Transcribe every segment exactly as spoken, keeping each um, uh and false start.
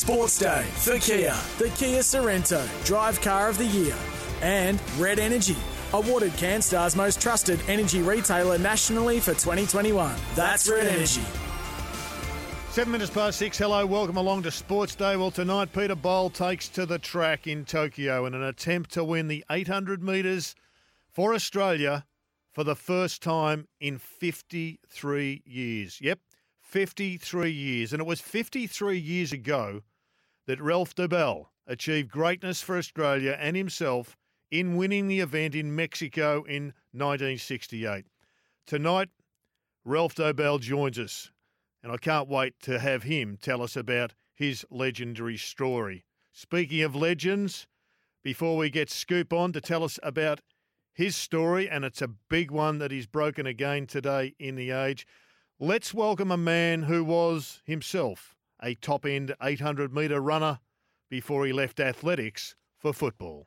Sports Day for Kia, the Kia Sorrento, Drive Car of the Year. And Red Energy, awarded CanStar's most trusted energy retailer nationally for twenty twenty-one. That's Red Energy. Seven minutes past six. Hello, welcome along to Sports Day. Well, tonight Peter Bol takes to the track in Tokyo in an attempt to win the eight hundred metres for Australia for the first time in fifty-three years. Yep, fifty-three years. And it was fifty-three years ago that Ralph Dobell achieved greatness for Australia and himself in winning the event in Mexico in nineteen sixty-eight. Tonight, Ralph Dobell joins us, and I can't wait to have him tell us about his legendary story. Speaking of legends, before we get Scoop on to tell us about his story, and it's a big one that he's broken again today in the age, let's welcome a man who was himself a top-end eight hundred metre runner before he left athletics for football.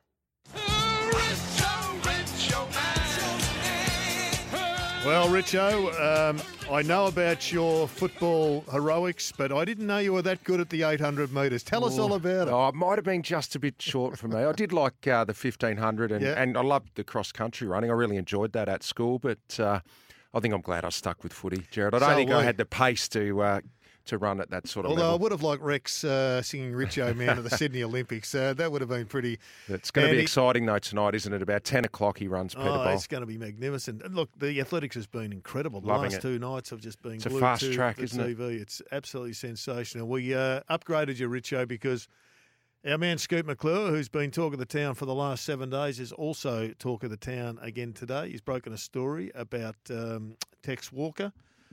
Well, Richo, um, I know about your football heroics, but I didn't know you were that good at the eight hundred metres. Tell us all about it. Oh, it might have been just a bit short for me. I did like uh, the fifteen hundred and, Yeah. and I loved the cross-country running. I really enjoyed that at school, but uh, I think I'm glad I stuck with footy, Jared. I don't So think we- I had the pace to uh, to run at that sort of Although I level. would have liked Rex uh, singing Richo Man at the Sydney Olympics. Uh, that would have been pretty... It's going to be handy. exciting, though, tonight, isn't it? About ten o'clock he runs Peter Oh, Bol. it's going to be magnificent. And look, the athletics has been incredible. The Loving last it. two nights have just been It's a glued fast to track, the isn't it? T V. It's absolutely sensational. We uh, upgraded you, Richo, because our man Scoot McClure, who's been talk of the town for the last seven days, is also talk of the town again today. He's broken a story about um, Tex Walker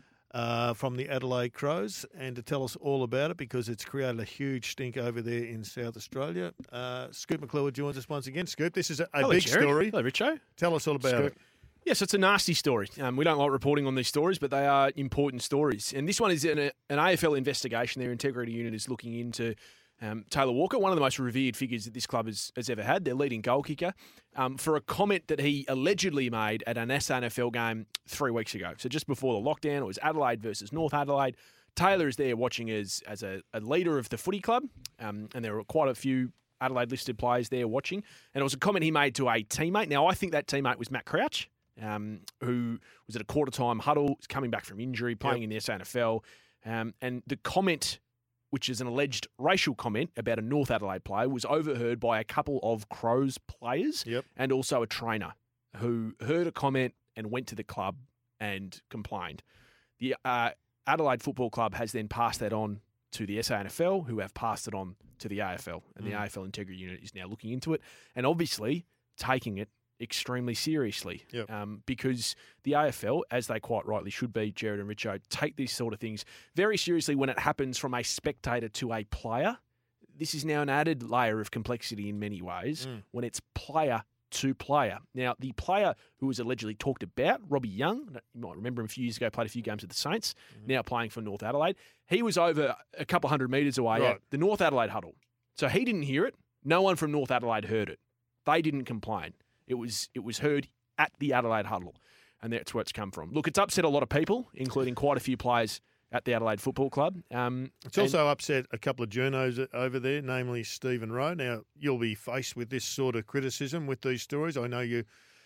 uh, from the Adelaide Crows, and to tell us all about it because it's created a huge stink over there in South Australia. Uh, Scoot McClure joins us once again. Scoot, this is a, a Hello, big Jared. story. Hello, Richo. Tell us all about Scoot. it. Yes, it's a nasty story. Um, we don't like reporting on these stories, but they are important stories. And this one is an, an A F L investigation. Their integrity unit is looking into um, Taylor Walker, one of the most revered figures that this club has, has ever had, their leading goal kicker, um, for a comment that he allegedly made at an S A N F L game three weeks ago. So just before the lockdown, it was Adelaide versus North Adelaide. Taylor is there watching as, as a, a leader of the footy club, um, and there were quite a few Adelaide listed players there watching. And it was a comment he made to a teammate. Now, I think that teammate was Matt Crouch. Um, who was at a quarter-time huddle, coming back from injury, playing Yep. in the S A N F L. Um, and the comment, which is an alleged racial comment about a North Adelaide player, was overheard by a couple of Crows players Yep. and also a trainer who heard a comment and went to the club and complained. The uh, Adelaide Football Club has then passed that on to the S A N F L, who have passed it on to the A F L. And the Mm. A F L Integrity Unit is now looking into it and obviously taking it extremely seriously, Yep. um, because the A F L, as they quite rightly should be, Jared and Richo, take these sort of things very seriously when it happens from a spectator to a player. This is now an added layer of complexity in many ways Mm. when it's player to player. Now, the player who was allegedly talked about, Robbie Young, you might remember him a few years ago, played a few games with the Saints, Mm-hmm. now playing for North Adelaide. He was over a couple hundred metres away Right. at the North Adelaide huddle. So he didn't hear it. No one from North Adelaide heard it. They didn't complain. It was it was heard at the Adelaide huddle, and that's where it's come from. Look, it's upset a lot of people, including quite a few players at the Adelaide Football Club. Um, It's also upset a couple of journos over there, namely Stephen Rowe. Now, you'll be faced with this sort of criticism with these stories. I know you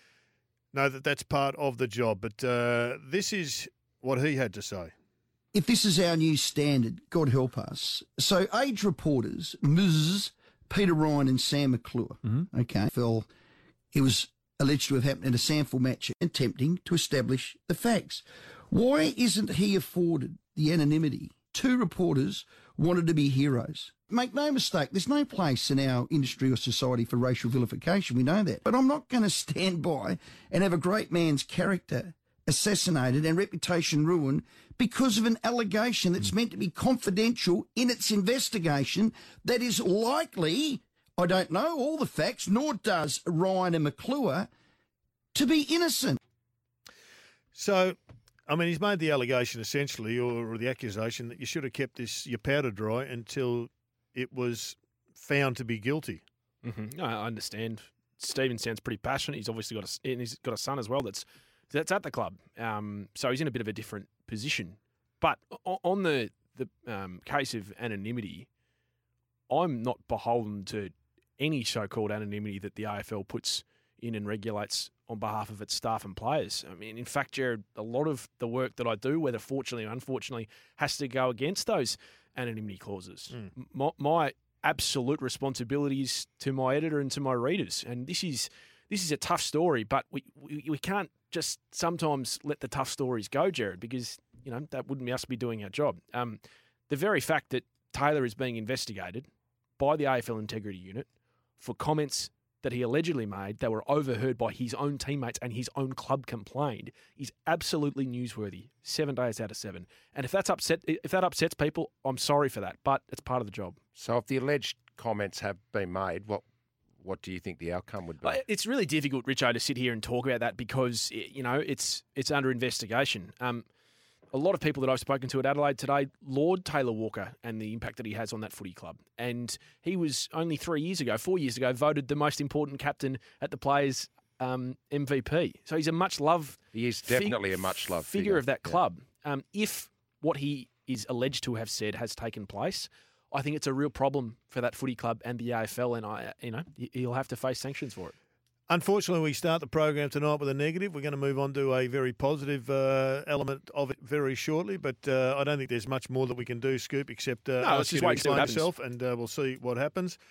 know that that's part of the job, but uh, this is what he had to say. If this is our new standard, God help us. So, age reporters, Miz Peter Ryan and Sam McClure, okay, fell. It was alleged to have happened in a sample match, attempting to establish the facts. Why isn't he afforded the anonymity? Two reporters wanted to be heroes. Make no mistake, there's no place in our industry or society for racial vilification. We know that. But I'm not going to stand by and have a great man's character assassinated and reputation ruined because of an allegation that's meant to be confidential in its investigation that is likely, I don't know all the facts, nor does Ryan and McClure, to be innocent. So, I mean, he's made the allegation essentially, or, or the accusation, that you should have kept this your powder dry until it was found to be guilty. Mm-hmm. I understand. Stephen sounds pretty passionate. He's obviously got a, and he's got a son as well that's that's at the club. Um, so he's in a bit of a different position. But o- on the the um, case of anonymity, I'm not beholden to any so-called anonymity that the A F L puts in and regulates on behalf of its staff and players. I mean, in fact, Jared, a lot of the work that I do, whether fortunately or unfortunately, has to go against those anonymity clauses. Mm. My, my absolute responsibility is to my editor and to my readers. And this is this is a tough story, but we, we, we can't just sometimes let the tough stories go, Jared, because, you know, that wouldn't be us be doing our job. Um, the very fact that Taylor is being investigated by the A F L Integrity Unit for comments that he allegedly made that were overheard by his own teammates and his own club complained is absolutely newsworthy. Seven days out of seven. And if that's upset, if that upsets people, I'm sorry for that, but it's part of the job. So if the alleged comments have been made, what what do you think the outcome would be? It's really difficult, Richo, to sit here and talk about that because, you know, it's it's under investigation. Um, a lot of people that I've spoken to at Adelaide today laud Taylor Walker and the impact that he has on that footy club. And he was only three years ago, four years ago, voted the most important captain at the Players' um, M V P. So he's a much-loved He is definitely fig- a much-loved figure, figure of that yeah. club. Um, if what he is alleged to have said has taken place, I think it's a real problem for that footy club and the A F L, and I, you know, he'll have to face sanctions for it. Unfortunately, we start the program tonight with a negative. We're going to move on to a very positive uh, element of it very shortly, but uh, I don't think there's much more that we can do, Scoop, except uh, no, ask you to explain yourself, and uh, we'll see what happens.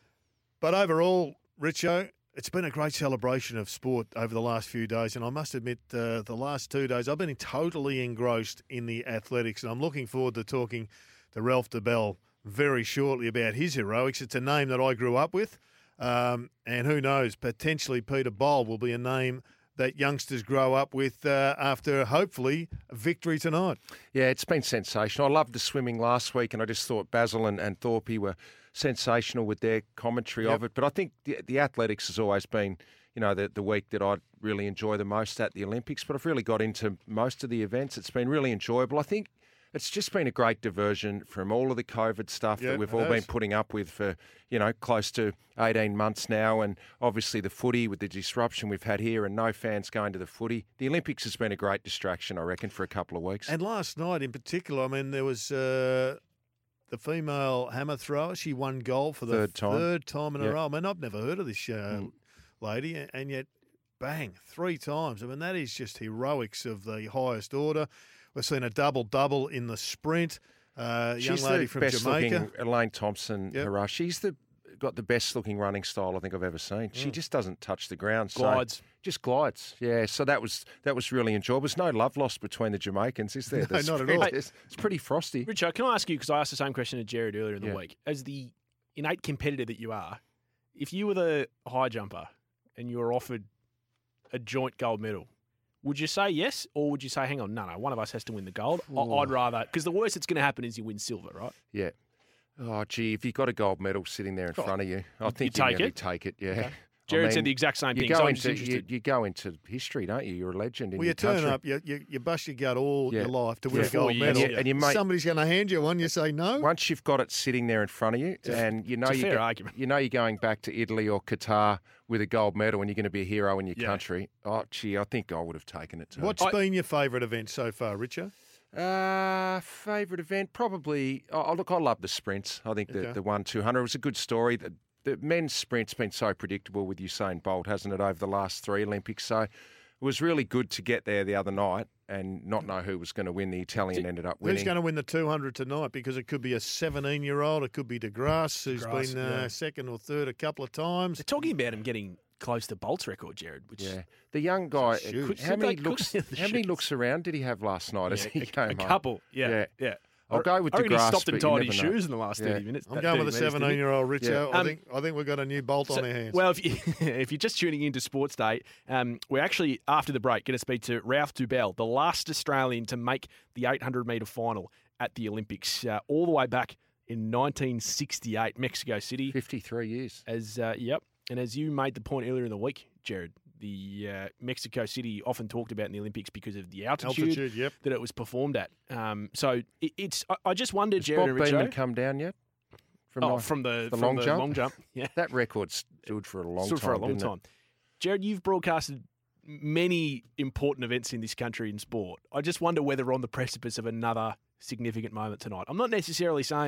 But overall, Richo, it's been a great celebration of sport over the last few days, and I must admit, uh, the last two days I've been totally engrossed in the athletics, and I'm looking forward to talking to Ralph DeBell very shortly about his heroics. It's a name that I grew up with. Um, and who knows, potentially Peter Bowl will be a name that youngsters grow up with uh, after, hopefully, a victory tonight. Yeah, it's been sensational. I loved the swimming last week, and I just thought Basil and, and Thorpe were sensational with their commentary yep. of it. But I think the, the athletics has always been, you know, the, the week that I really enjoy the most at the Olympics. But I've really got into most of the events. It's been really enjoyable. I think it's just been a great diversion from all of the COVID stuff yep, that we've all been putting up with for, you know, close to eighteen months now. And obviously the footy with the disruption we've had here and no fans going to the footy. The Olympics has been a great distraction, I reckon, for a couple of weeks. And last night in particular, I mean, there was uh, the female hammer thrower. She won gold for the third time, third time in yep. a row. I mean, I've never heard of this uh, mm. lady, and yet, bang, three times. I mean, that is just heroics of the highest order. We've seen a double-double in the sprint. Uh, young She's lady the from best Jamaica. Looking, Elaine Thompson, yep. hurrah. She's the got the best looking running style I think I've ever seen. She mm. just doesn't touch the ground. Glides. So just glides. Yeah, so that was that was really enjoyable. There's no love lost between the Jamaicans, is there? No, the not at all. It's, it's pretty frosty. Richo, can I ask you, because I asked the same question to Jared earlier in the yeah. week, as the innate competitor that you are, if you were the high jumper and you were offered a joint gold medal, would you say yes, or would you say, hang on, no, no, one of us has to win the gold? Ooh. I'd rather, because the worst that's going to happen is you win silver, right? Yeah. Oh, gee, if you've got a gold medal sitting there in oh. front of you, I think you you take nearly it. take it, yeah. Okay. Jared I mean, said the exact same you thing, go so I'm into, just interested. You, you go into history, don't you? You're a legend in well, your you turn country. up, you, you, you bust your gut all yeah. your life to win yeah. a gold years, medal. yeah. And, you, and you make, somebody's going to hand you one, you say no? Once you've got it sitting there in front of you, it's and you know a you fair get, argument. you know you're going back to Italy or Qatar with a gold medal and you're going to be a hero in your yeah. country. Oh, gee, I think I would have taken it too. What's I, been your favourite event so far, Richard? Uh, favourite event? Probably, oh, look, I love the sprints. I think the, Okay. the one two hundred was a good story. The, the men's sprint's been so predictable with Usain Bolt, hasn't it, over the last three Olympics? So it was really good to get there the other night and not know who was going to win. The Italian ended up winning. Who's going to win the two hundred tonight? Because it could be a seventeen-year-old, it could be DeGrasse, who's DeGrasse, been uh, yeah. second or third a couple of times. They're talking about him getting close to Bolt's record, Jared. Which Yeah, the young guy. Shoes. Could, how Could many they- looks? could they- How many shoes. looks around did he have last night as yeah, he a, came a home? couple, yeah, Yeah. yeah. I'll go with I reckon he DeGrasse, stopped and but you tied his never know. shoes in the last Yeah. thirty minutes. I'm uh, going with a thirty minutes, didn't he? seventeen-year-old Richard. Yeah. I Um, think I think we've got a new bolt So- on our hands. Well, if, you, if you're just tuning into Sports Day, um, we're actually, after the break, going to speak to Ralph DeBell, the last Australian to make the eight hundred metre final at the Olympics, uh, all the way back in nineteen sixty-eight, Mexico City. fifty-three years. As uh, Yep, and as you made the point earlier in the week, Jared, the uh, Mexico City often talked about in the Olympics because of the altitude, Altitude, yep. that it was performed at. Um, so it, it's, I, I just wondered, Has Jared Bob and Beamon Richo, come down yet? From oh, the, from the, the from long the jump? long jump, yeah. that record stood for a long Stood time. for a long didn't it? time. Jared, you've broadcasted many important events in this country in sport. I just wonder whether we're on the precipice of another significant moment tonight. I'm not necessarily saying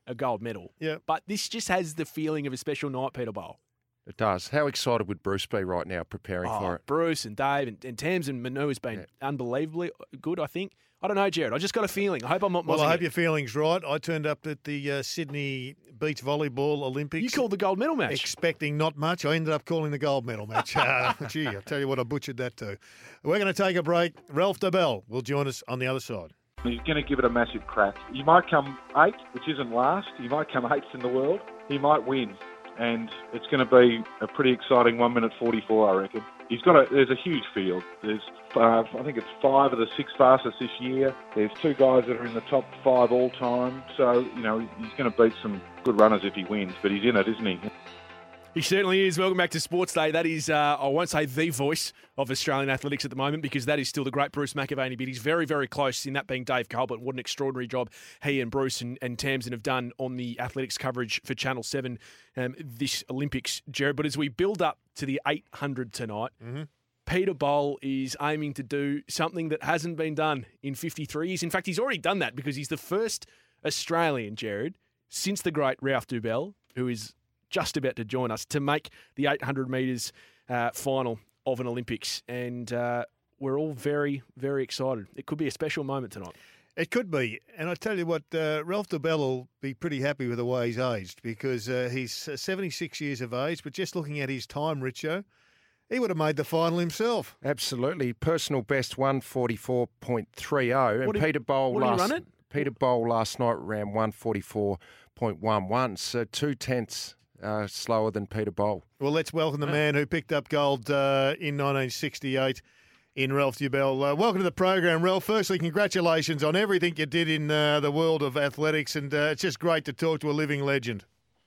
a gold medal. Yeah. But this just has the feeling of a special night, Peter Bowl. It does. How excited would Bruce be right now preparing Oh, for it? Bruce and Dave and, and Tams and Manu has been Yeah. unbelievably good, I think. I don't know, Jared. I just got a feeling. I hope I'm not Well, mozzing I hope it. your feeling's right. I turned up at the uh, Sydney Beach Volleyball Olympics. You called the gold medal match. Expecting not much. I ended up calling the gold medal match. Uh, gee, I tell you what, I butchered that too. We're going to take a break. Ralph DeBell will join us on the other side. He's going to give it a massive crack. He might come eighth, which isn't last. He might come eighth in the world. He might win. And it's going to be a pretty exciting one minute forty-four, I reckon. He's got a, there's a huge field. There's, uh, I think it's five of the six fastest this year. There's two guys that are in the top five all time. So, you know, he's going to beat some good runners if he wins, but he's in it, isn't he? He certainly is. Welcome back to Sports Day. That is, uh, I won't say the voice of Australian athletics at the moment because that is still the great Bruce McAvaney, but he's very, very close in that being Dave Colbert. What an extraordinary job he and Bruce and, and Tamsin have done on the athletics coverage for Channel seven um, this Olympics, Jared. But as we build up to the eight hundred tonight, Mm-hmm. Peter Bowl is aiming to do something that hasn't been done in fifty-three years. In fact, he's already done that because he's the first Australian, Jared, since the great Ralph DeBell, who is just about to join us, to make the eight hundred metres uh, final of an Olympics. And uh, we're all very, very excited. It could be a special moment tonight. It could be. And I tell you what, uh, Ralph DeBell will be pretty happy with the way he's aged because uh, he's uh, seventy-six years of age, but just looking at his time, Richo, he would have made the final himself. Absolutely. Personal best one forty-four point three oh. And What did- Peter Bowl what did he last run it? Peter Bowl last night ran one forty-four point one one, so two tenths uh, slower than Peter Bowl. Well, let's welcome the man who picked up gold uh, in nineteen sixty-eight in Ralph DeBell. Uh, welcome to the program, Ralph. Firstly, congratulations on everything you did in uh, the world of athletics, and uh, it's just great to talk to a living legend.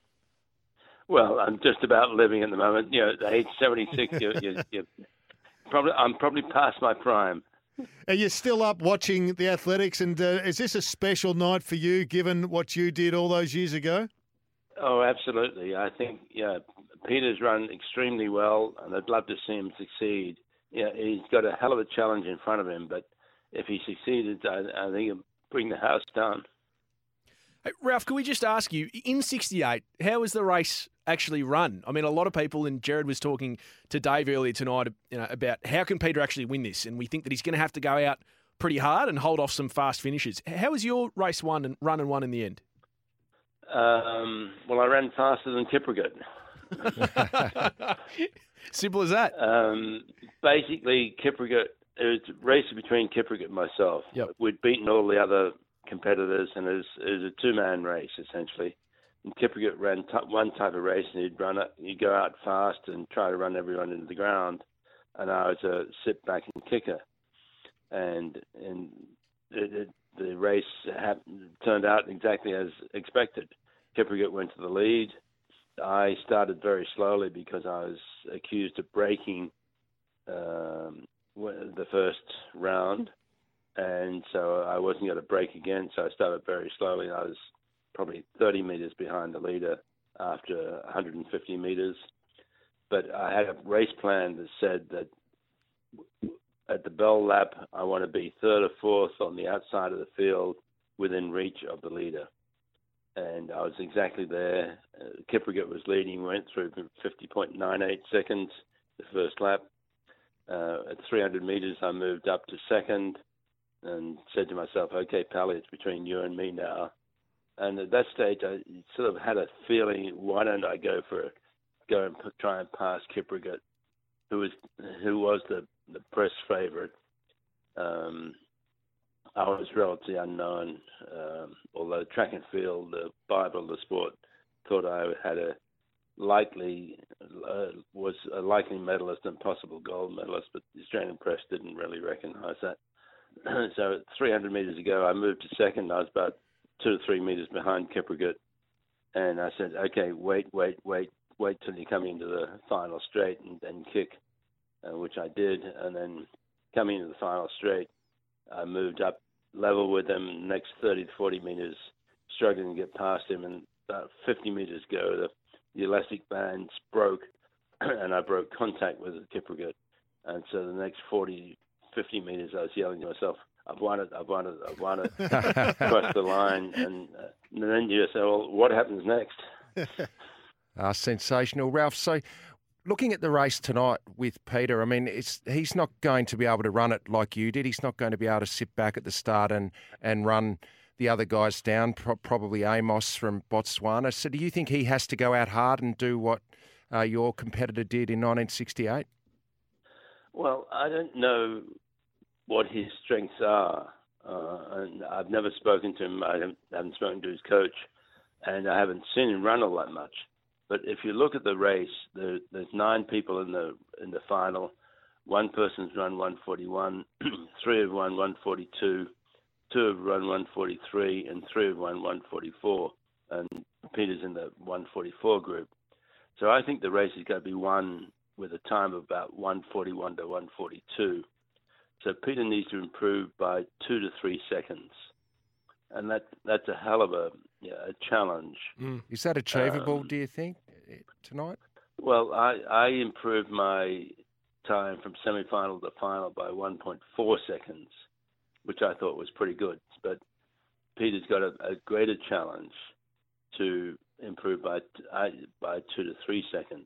Well, I'm just about living at the moment. You know, at age seventy-six, you're, you're, you're probably I'm probably past my prime. Are you still up watching the athletics, and uh, is this a special night for you, given what you did all those years ago? Oh, absolutely. I think yeah, Peter's run extremely well, and I'd love to see him succeed. Yeah, he's got a hell of a challenge in front of him, but if he succeeded, I, I think he'll bring the house down. Hey, Ralph, can we just ask you, in sixty-eight, how was the race actually run? I mean, a lot of people, and Jared was talking to Dave earlier tonight, you know, about how can Peter actually win this, and we think that he's going to have to go out pretty hard and hold off some fast finishes. How was your race won and run and won in the end? Um, well, I ran faster than Kiprigat. Simple as that. Um, basically, Kiprigat, it was a race between Kiprigat and myself. Yep. We'd beaten all the other competitors, and it was, it was a two-man race, essentially. And Kiprigat ran t- one type of race, and he'd run it, he'd go out fast and try to run everyone into the ground. And I was a sit-back and kicker. And and it, it, the race happened, turned out exactly as expected. Kiprigat went to the lead. I started very slowly because I was accused of breaking um, the first round, and so I wasn't going to break again, so I started very slowly. I was probably thirty metres behind the leader after one hundred fifty metres, but I had a race plan that said that at the Bell Lap, I want to be third or fourth on the outside of the field within reach of the leader. And I was exactly there. Uh, Kiprigat was leading, went through fifty point nine eight seconds the first lap. Uh, at three hundred metres, I moved up to second and said to myself, okay, Pally, it's between you and me now. And at that stage, I sort of had a feeling, why don't I go for it, go and p- try and pass Kiprigat, who was who was the, the press favourite. Um, I was relatively unknown, um, although track and field, the Bible of the sport, thought I had a likely, uh, was a likely medalist and possible gold medalist, but the Australian press didn't really recognise that. So at three hundred metres ago, I moved to second. I was about two to three metres behind Kiprigat, and I said, okay, wait, wait, wait, wait till you come into the final straight and then kick, uh, which I did, and then coming into the final straight, I moved up level with him, next thirty to forty metres, struggling to get past him, and about fifty metres ago, the, the elastic bands broke, and I broke contact with Kiprigat. And so the next forty, fifty metres, I was yelling to myself, I've won it, I've won it, I've won it, across the line, and, uh, and then you say, well, what happens next? uh, sensational, Ralph. So, looking at the race tonight with Peter, I mean, it's he's not going to be able to run it like you did. He's not going to be able to sit back at the start and, and run the other guys down, pro- probably Amos from Botswana. So do you think he has to go out hard and do what uh, your competitor did in nineteen sixty-eight? Well, I don't know what his strengths are. Uh, and I've never spoken to him. I haven't, haven't spoken to his coach, and I haven't seen him run all that much. But if you look at the race, there, there's nine people in the in the final. One person's run one forty-one, three have run one forty-two, two have run one forty-three, and three have run one forty-four. And Peter's in the one forty-four group. So I think the race is going to be won with a time of about one forty-one to one forty-two. So Peter needs to improve by two to three seconds. And that that's a hell of a, yeah, a challenge. Mm. Is that achievable, um, do you think, tonight? Well, I, I improved my time from semi-final to final by one point four seconds, which I thought was pretty good. But Peter's got a, a greater challenge to improve by by two to three seconds.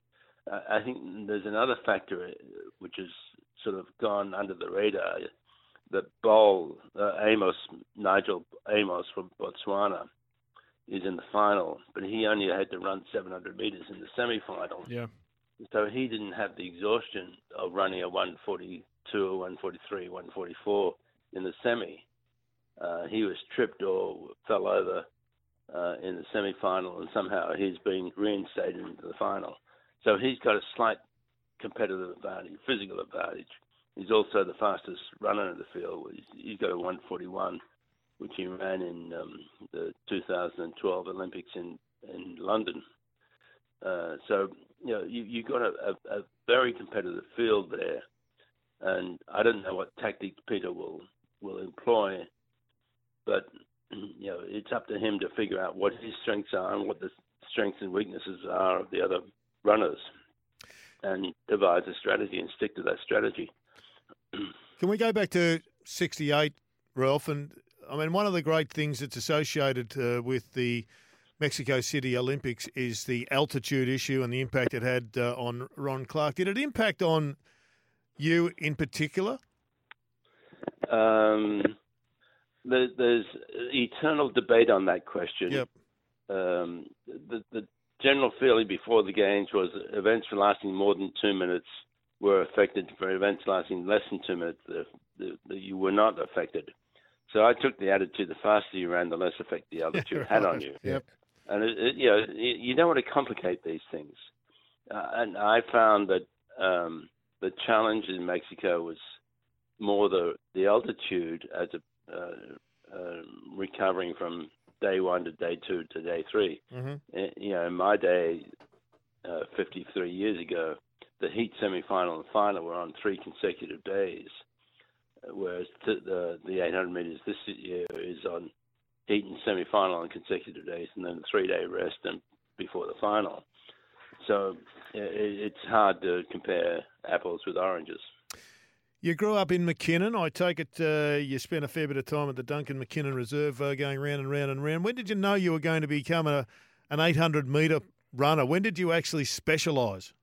I think there's another factor which has sort of gone under the radar. The bowl, uh, Amos, Nigel Amos from Botswana, is in the final, but he only had to run seven hundred metres in the semi-final. Yeah. So he didn't have the exhaustion of running a one forty-two or one forty-three, one forty-four in the semi. Uh, he was tripped or fell over uh, in the semi-final, and somehow he's been reinstated into the final. So he's got a slight competitive advantage, physical advantage. He's also the fastest runner in the field. He's, he's got a one forty-one, which he ran in um, the two thousand twelve Olympics in, in London. Uh, so, you know, you, you've got a, a, a very competitive field there. And I don't know what tactics Peter will, will employ, but, you know, it's up to him to figure out what his strengths are and what the strengths and weaknesses are of the other runners, and devise a strategy and stick to that strategy. Can we go back to sixty-eight, Ralph? And I mean, one of the great things that's associated uh, with the Mexico City Olympics is the altitude issue and the impact it had uh, on Ron Clark. Did it impact on you in particular? Um, there, there's eternal debate on that question. Yep. Um, the, the general feeling before the games was events lasting more than two minutes were affected. For events lasting less than two minutes, the, the, the, you were not affected. So I took the attitude: the faster you ran, the less effect the altitude right. had on you. Yep. And it, it, you know, you don't want to complicate these things. Uh, and I found that um, the challenge in Mexico was more the the altitude as a uh, uh, recovering from day one to day two to day three. Mm-hmm. You know, in my day, uh, fifty-three years ago, the heat semi-final and final were on three consecutive days, whereas the the eight hundred meters this year is on heat and semi-final on consecutive days, and then a three-day rest and before the final. So it's hard to compare apples with oranges. You grew up in McKinnon. I take it uh, you spent a fair bit of time at the Duncan McKinnon Reserve uh, going round and round and round. When did you know you were going to become a, an eight hundred metre runner? When did you actually specialise?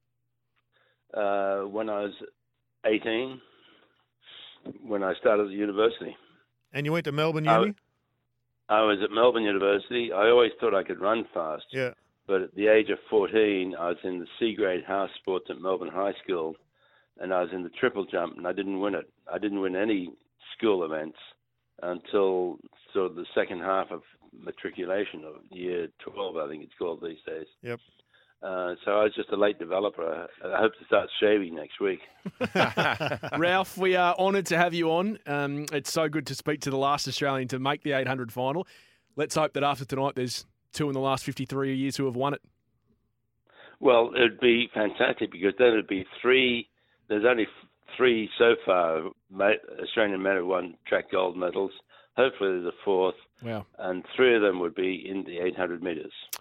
Uh, when I was eighteen, when I started at university. And you went to Melbourne Uni? I, I was at Melbourne University. I always thought I could run fast. Yeah. But at the age of fourteen, I was in the C-grade house sports at Melbourne High School, and I was in the triple jump, and I didn't win it. I didn't win any school events until sort of the second half of matriculation of year twelve, I think it's called these days. Yep. Uh, so I was just a late developer. I hope to start shaving next week. Ralph, we are honoured to have you on. Um, it's so good to speak to the last Australian to make the eight hundred final. Let's hope that after tonight there's two in the last fifty-three years who have won it. Well, it'd be fantastic because then it'd be three. There's only three so far Australian men who won track gold medals. Hopefully there's a fourth. Wow. And three of them would be in the eight hundred metres.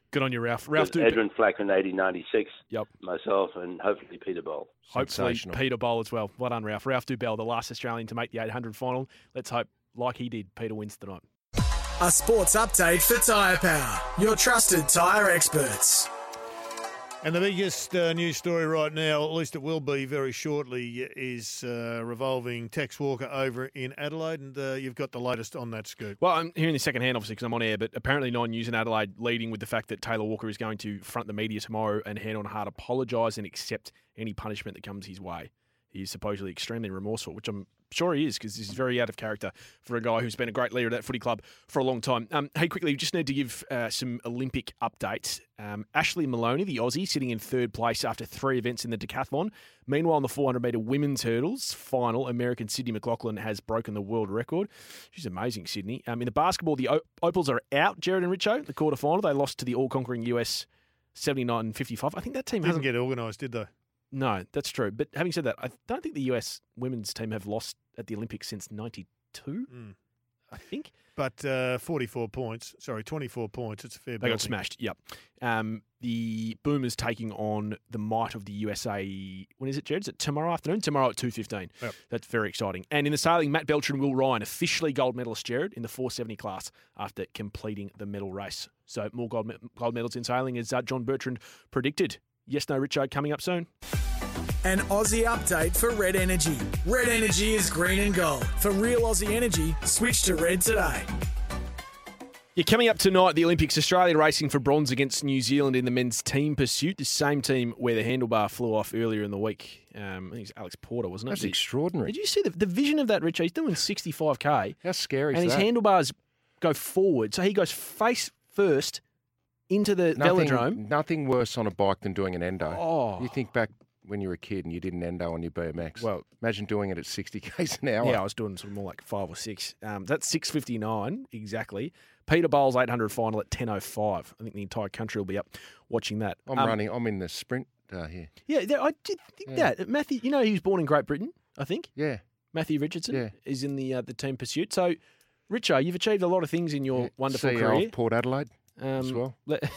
Good on you, Ralph. Ralph, do Edwin Flack in eighteen ninety-six. Yep. Myself and hopefully Peter Bowl. Hopefully Sensational. Peter Bowl as well. Well done, Ralph. Ralph Dubell, the last Australian to make the eight hundred final. Let's hope, like he did, Peter wins tonight. A sports update for Tyre Power, your trusted tyre experts. And the biggest uh, news story right now, at least it will be very shortly, is uh, revolving Tex Walker over in Adelaide, and uh, you've got the latest on that scoop. Well, I'm hearing this second hand, obviously, because I'm on air, but apparently Nine News in Adelaide leading with the fact that Taylor Walker is going to front the media tomorrow and hand on heart apologise and accept any punishment that comes his way. He is supposedly extremely remorseful, which I'm sure he is, because this is very out of character for a guy who's been a great leader of that footy club for a long time. Um, hey, quickly, we just need to give uh, some Olympic updates. Um, Ashley Maloney, the Aussie, sitting in third place after three events in the decathlon. Meanwhile, in the four hundred metre women's hurdles final, American Sydney McLaughlin has broken the world record. She's amazing, Sydney. Um, in the basketball, the o- Opals are out, Jared and Richo, the quarterfinal. They lost to the all-conquering U S seventy-nine fifty-five. I think that team Didn't hasn't... get organised, did they? No, that's true. But having said that, I don't think the U S women's team have lost at the Olympics since ninety-two, Mm. I think. But uh, forty-four points, sorry, twenty-four points, it's a fair They got belting. smashed, yep. Um, the Boomers taking on the might of the U S A, when is it, Jared? Is it tomorrow afternoon? Tomorrow at two fifteen. Yep. That's very exciting. And in the sailing, Matt Belcher and Will Ryan, officially gold medalist, Jared, in the four seventy class after completing the medal race. So more gold, me- gold medals in sailing as uh, John Bertrand predicted. Yes, no, Richo, coming up soon. An Aussie update for Red Energy. Red Energy is green and gold. For real Aussie energy, switch to Red today. Yeah, coming up tonight, the Olympics, Australia racing for bronze against New Zealand in the men's team pursuit. The same team where the handlebar flew off earlier in the week. Um, I think it was Alex Porter, wasn't it? That's Did- extraordinary. Did you see the, the vision of that, Richard? He's doing sixty-five K. How scary And is his that? handlebars go forward. So he goes face first into the Nothing, velodrome. nothing worse on a bike than doing an endo. Oh. You think back when you were a kid and you did an endo on your B M X. Well- imagine doing it at sixty k's an hour. Yeah, I was doing sort of more like five or six. Um, that's six fifty-nine exactly. Peter Bowles eight hundred final at ten oh five. I think the entire country will be up watching that. I'm Um, running. I'm in the sprint uh, here. Yeah, there- I did think Yeah. that. Matthew, you know, he was born in Great Britain, I think. Yeah. Matthew Richardson Yeah. is in the uh, the team pursuit. So, Richo, you've achieved a lot of things in your Yeah. wonderful C E O career. of Port Adelaide Um, as well. Let,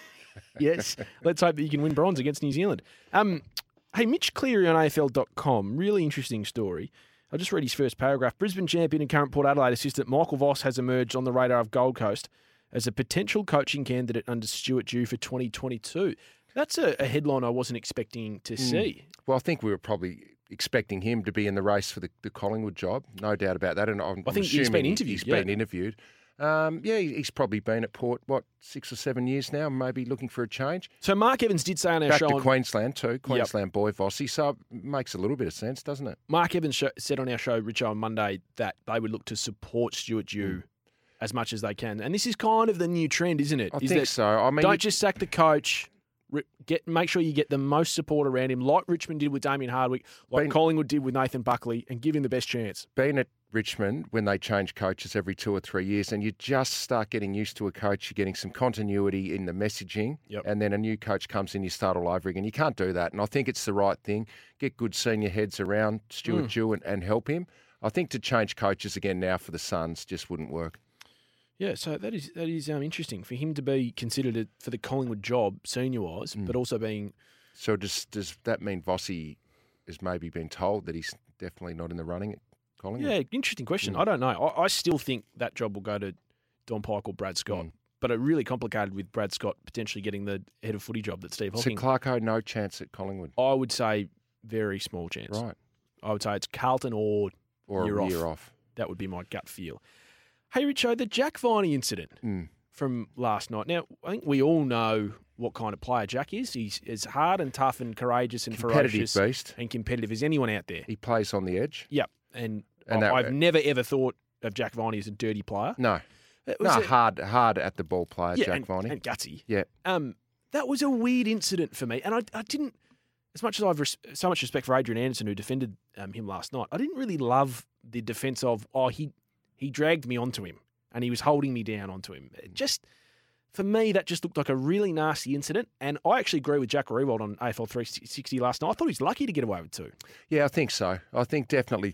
yes, let's hope that you can win bronze against New Zealand. Um, hey, Mitch Cleary on A F L dot com, really interesting story. I'll just read his first paragraph. Brisbane champion and current Port Adelaide assistant Michael Voss has emerged on the radar of Gold Coast as a potential coaching candidate under Stuart Dew for twenty twenty-two. That's a, a headline I wasn't expecting to see. Well, I think we were probably expecting him to be in the race for the, the Collingwood job. No doubt about that. And I'm, I think I'm he's been assuming interviewed, He's yeah. been interviewed. Um, yeah, he- he's probably been at Port, what, six or seven years now, maybe looking for a change. So Mark Evans did say on our Back show... to on- Queensland too, Queensland boy Vossi, so it makes a little bit of sense, doesn't it? Mark Evans sh- said on our show, Richo, on Monday, that they would look to support Stuart Dew as much as they can. And this is kind of the new trend, isn't it? I Is think that so. I mean, don't you- just sack the coach. Ri- Get make sure you get the most support around him, like Richmond did with Damien Hardwick, like Been- Collingwood did with Nathan Buckley, and give him the best chance. been at Richmond when they change coaches every two or three years, and you just start getting used to a coach. You're getting some continuity in the messaging, Yep. and then a new coach comes in, you start all over again. You can't do that, and I think it's the right thing. Get good senior heads around Stuart Mm. Dew and, and help him. I think to change coaches again now for the Suns just wouldn't work. Yeah, so that is that is um, interesting for him to be considered a, for the Collingwood job senior wise, but also being So does does that mean Vossi has maybe been told that he's definitely not in the running at Collingwood? yeah, interesting question. I don't know. I, I still think that job will go to Don Pike or Brad Scott, Mm. but it really complicated with Brad Scott potentially getting the head of footy job that Steve So Hocking. Clarko, no chance at Collingwood, I would say very small chance. right? I would say it's Carlton or Or Year a off. year off. that would be my gut feel. Hey, Richo, the Jack Viney incident Mm. from last night. Now, I think we all know what kind of player Jack is. He's as hard and tough and courageous and Competitive ferocious beast. and competitive as anyone out there. He plays on the edge. Yep. And, And I, that- I've never, ever thought of Jack Viney as a dirty player. No, It no, was a- hard, hard at the ball player, yeah, Jack and, Viney. and gutsy. Yeah, Um, that was a weird incident for me, and I, I didn't. As much as I've res- so much respect for Adrian Anderson, who defended um, him last night, I didn't really love the defence of oh he he dragged me onto him and he was holding me down onto him. It just for me, that just looked like a really nasty incident. And I actually agree with Jack Rewald on A F L three sixty last night. I thought he was lucky to get away with two. yeah, I think so. I think definitely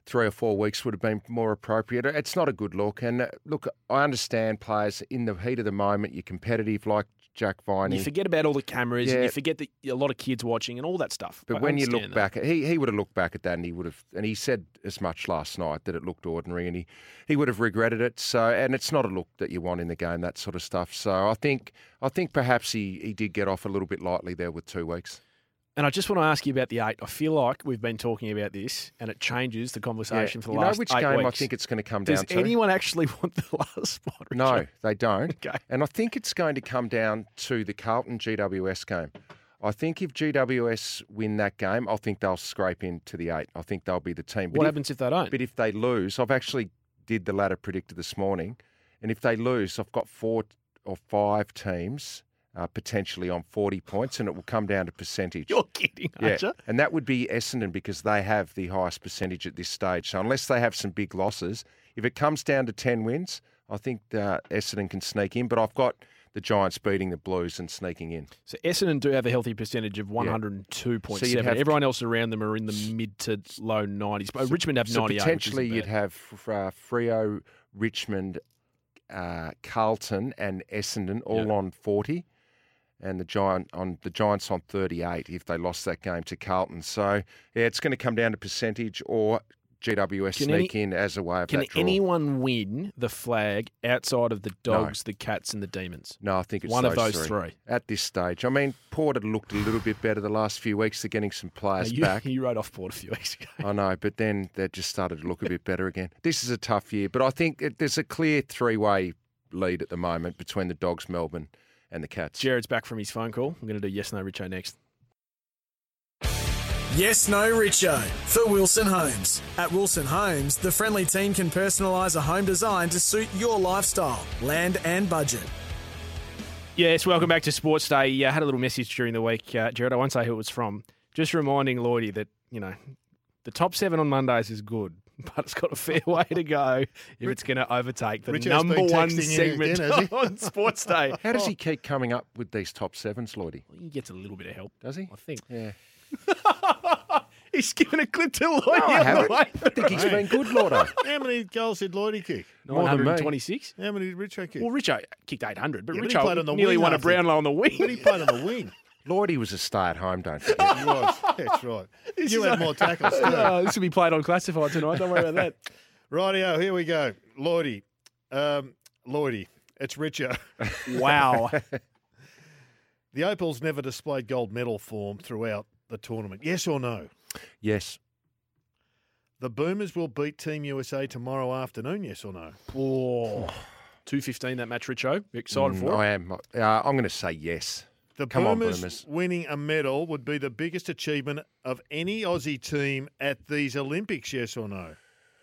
three or four weeks would have been more appropriate. It's not a good look. And uh, look, I understand players in the heat of the moment, you're competitive like Jack Viney. You forget about all the cameras, Yeah. and you forget that a lot of kids watching and all that stuff. But I when you look understand that. back, at, he he would have looked back at that, and he would have, and he said as much last night that it looked ordinary, and he, he would have regretted it. So, and it's not a look that you want in the game, that sort of stuff. So, I think I think perhaps he, he did get off a little bit lightly there with two weeks. And I just want to ask you about the eight. I feel like we've been talking about this, and it changes the conversation for the you last know which eight game weeks. I think it's going to come Does down to? anyone actually want the last spot? No, Richard? they don't. Okay. And I think it's going to come down to the Carlton G W S game. I think if G W S win that game, I think they'll scrape into the eight. I think they'll be the team. But What if, happens if they don't? But if they lose, I've actually did the ladder predictor this morning, and if they lose, I've got four or five teams uh, potentially on forty points, and it will come down to percentage. You're kidding, aren't Yeah, you? and that would be Essendon because they have the highest percentage at this stage. So unless they have some big losses, if it comes down to ten wins, I think uh, Essendon can sneak in. But I've got the Giants beating the Blues and sneaking in. So Essendon do have a healthy percentage of one hundred two point seven. So you'd have- Everyone else around them are in the mid to low nineties. But Richmond have So ninety-eight. potentially which you'd isn't bad. have uh, Freo, Richmond, uh, Carlton, and Essendon all Yeah. on forty. And the Giant on the Giants on thirty-eight if they lost that game to Carlton. So yeah, it's going to come down to percentage or G W S Can sneak any- in as a way of Can that draw. anyone win the flag outside of the Dogs, the Cats, and the Demons? No, I think it's One of those those three. three. At this stage. I mean, Port had looked a little bit better the last few weeks. They're getting some players you, back. you wrote off Port a few weeks ago. I know, but then they just started to look a bit better again. This is a tough year, but I think it, there's a clear three-way lead at the moment between the Dogs, Melbourne, and the Cats. Jared's back from his phone call. I'm going to do Yes, No, Richo next. Yes, no, Richo for Wilson Homes. At Wilson Homes, the friendly team can personalise a home design to suit your lifestyle, land and budget. Yes, welcome back to Sports Day. I uh, had a little message during the week, uh, Jared. I won't say who it was from. Just reminding Lloydie that, you know, the top seven on Mondays is good, but it's got a fair way to go if it's going to overtake the Rich has number been one texting you segment again, has he? on Sports Day. How does he keep coming up with these top sevens, Lloydie? He gets a little bit of help, Does he? I think. Yeah. He's given a clip to Lloydie No, I on the haven't. way. I think he's been good, Lordo. How many goals did Lloydie kick? More than me. nine twenty-six. How many did Richo kick? Well, Richo kicked eight hundred, but Yeah, but he Richo played on the nearly wing won a after- Brownlow on the wing. But he played on the wing. Lloydie was a stay-at-home, don't forget. He was. That's right. This You is had a- more tackles too. Oh, this will be played on Classified tonight. Don't worry about that. Rightio, here we go. Lloydie. Um, Lloydie. It's Richo. Wow. The Opals never displayed gold medal form throughout the tournament. Yes or no? Yes. The Boomers will beat Team U S A tomorrow afternoon. Yes or no? Oh, two fifteen that match, Richo. You excited Mm, for it? I am. Uh, I'm going to say yes. The Come on, Boomers, Boomers. winning a medal would be the biggest achievement of any Aussie team at these Olympics. Yes or no?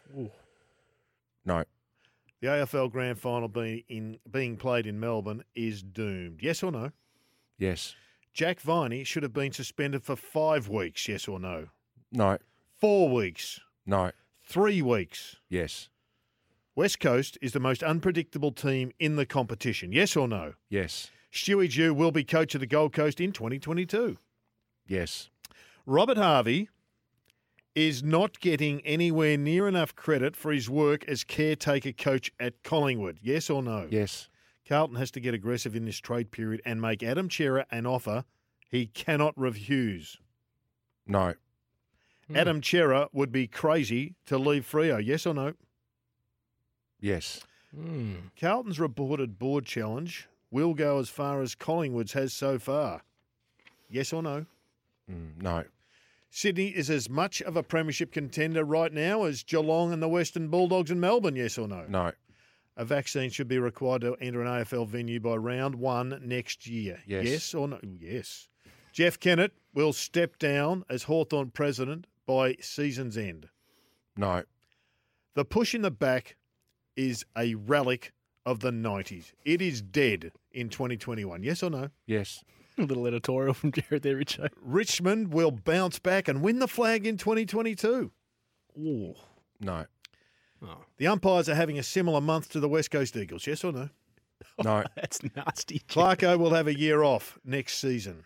No. The A F L Grand Final being in being played in Melbourne is doomed. Yes or no? Yes. Jack Viney should have been suspended for five weeks. Yes or no? No. Four weeks. No. Three weeks. Yes. West Coast is the most unpredictable team in the competition. Yes or no? Yes. Stewie Dew will be coach of the Gold Coast in twenty twenty-two. Yes. Robert Harvey is not getting anywhere near enough credit for his work as caretaker coach at Collingwood. Yes or no? Yes. Carlton has to get aggressive in this trade period and make Adam Chera an offer he cannot refuse. No. Adam Chera would be crazy to leave Freo. Yes or no? Yes. Hmm. Carlton's reported board challenge will go as far as Collingwood's has so far. Yes or no? Mm, no. Sydney is as much of a premiership contender right now as Geelong and the Western Bulldogs in Melbourne. Yes or no? No. A vaccine should be required to enter an A F L venue by round one next year. Yes. Yes or no? Yes. Jeff Kennett will step down as Hawthorn president by season's end. No. The push in the back is a relic of the nineties. It is dead in twenty twenty-one. Yes or no? Yes. A little editorial from Jared there, Richo. Richmond will bounce back and win the flag in twenty twenty-two. Ooh. No. Oh, The umpires are having a similar month to the West Coast Eagles. Yes or no? No. that's nasty. Clarko will have a year off next season.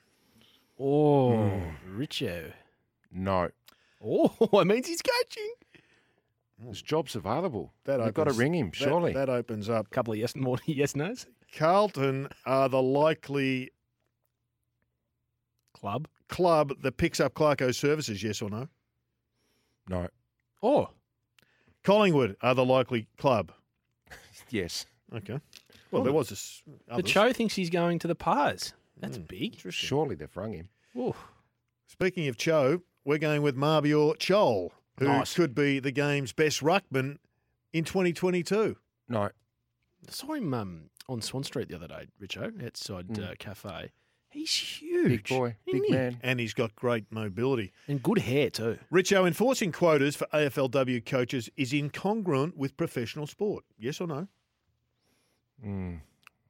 Oh, Richo. No. Oh, it means he's coaching. There's jobs available. That You've got to opens- ring him, that- surely. That, opens up. A couple of yes more yes nos. Carlton are the likely Club. club that picks up Clarko's services, yes or no? No. Oh, Collingwood are the likely club. Yes. Okay. Well, there was this. the others. Cho thinks he's going to the Pars. That's big. Surely they've rung him. Ooh. Speaking of Cho, we're going with Marbior Chol, who Nice. could be the game's best ruckman in twenty twenty-two. No. I saw him um, on Swan Street the other day, Richo, outside uh, cafe. He's huge. Big boy. Isn't Big he? man. And he's got great mobility. And good hair too. Richo, enforcing quotas for A F L W coaches is incongruent with professional sport. Yes or no? Mm.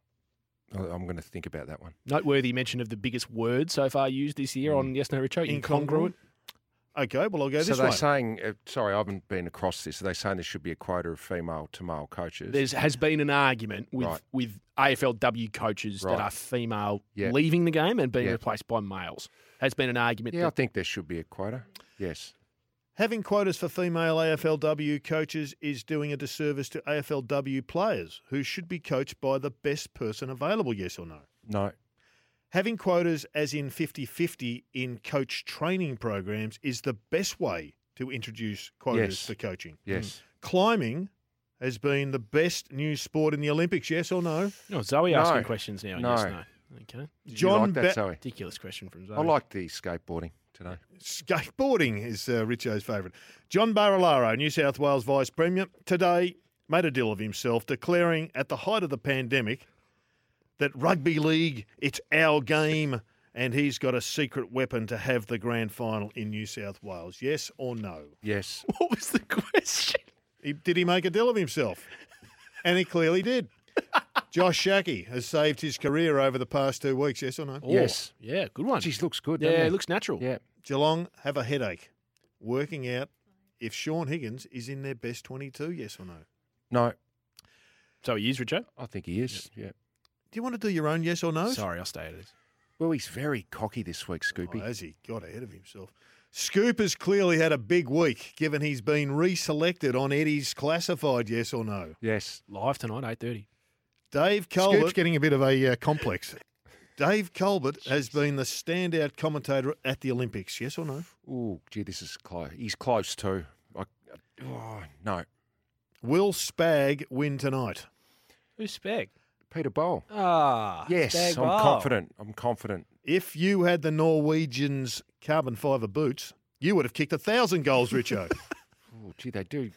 I- I'm going to think about that one. Noteworthy mention of the biggest word so far used this year on Yes No Richo. Incongruent. Okay, well, I'll go So this they're way. saying, uh, sorry, I haven't been across this. Are they saying there should be a quota of female to male coaches? There has been an argument with, Right. with A F L W coaches Right. that are female Yeah. leaving the game and being Yeah. replaced by males. Has been an argument. yeah, I that, think there should be a quota. Yes. Having quotas for female A F L W coaches is doing a disservice to A F L W players who should be coached by the best person available, yes or no? No. Having quotas as in fifty-fifty in coach training programs is the best way to introduce quotas Yes. for coaching. Yes. Climbing has been the best new sport in the Olympics, yes or no? No, Zoe No. asking questions now. No. Yes, no. Okay. Did John you like that, Ba- Zoe? Ridiculous question from Zoe. I like the skateboarding today. Skateboarding is uh, Richo's favourite. John Barilaro, New South Wales Vice Premier, today made a deal of himself, declaring at the height of the pandemic that rugby league, it's our game, and he's got a secret weapon to have the grand final in New South Wales. Yes or no? Yes. What was the question? He, did he make a deal of himself? And he clearly did. Josh Shackey has saved his career over the past two weeks. Yes or no? Oh, Yes. Yeah, good one. Geez, looks good, yeah, doesn't it he? looks natural. Yeah. Geelong have a headache working out if Sean Higgins is in their best twenty-two. Yes or no? No, So he is, Richo? I think he is. Yeah. Do you want to do your own yes or no? Sorry, I'll stay at it. Well, he's very cocky this week, Scoopy. Oh, has he got ahead of himself? Scoop has clearly had a big week, given he's been reselected on Eddie's classified. Yes or no? Yes. Live tonight, eight thirty. Dave Scoop's Colbert. getting a bit of a uh, complex. Dave Colbert has been the standout commentator at the Olympics. Yes or no? Oh, gee, this is close. He's close too. I, oh, no. Will Spag win tonight? Who's Spag? Peter Bowl. Ah, Yes, Spag I'm Bowl. confident. I'm confident. If you had the Norwegians' carbon fibre boots, you would have kicked a thousand goals, Richo. Oh, gee, they do.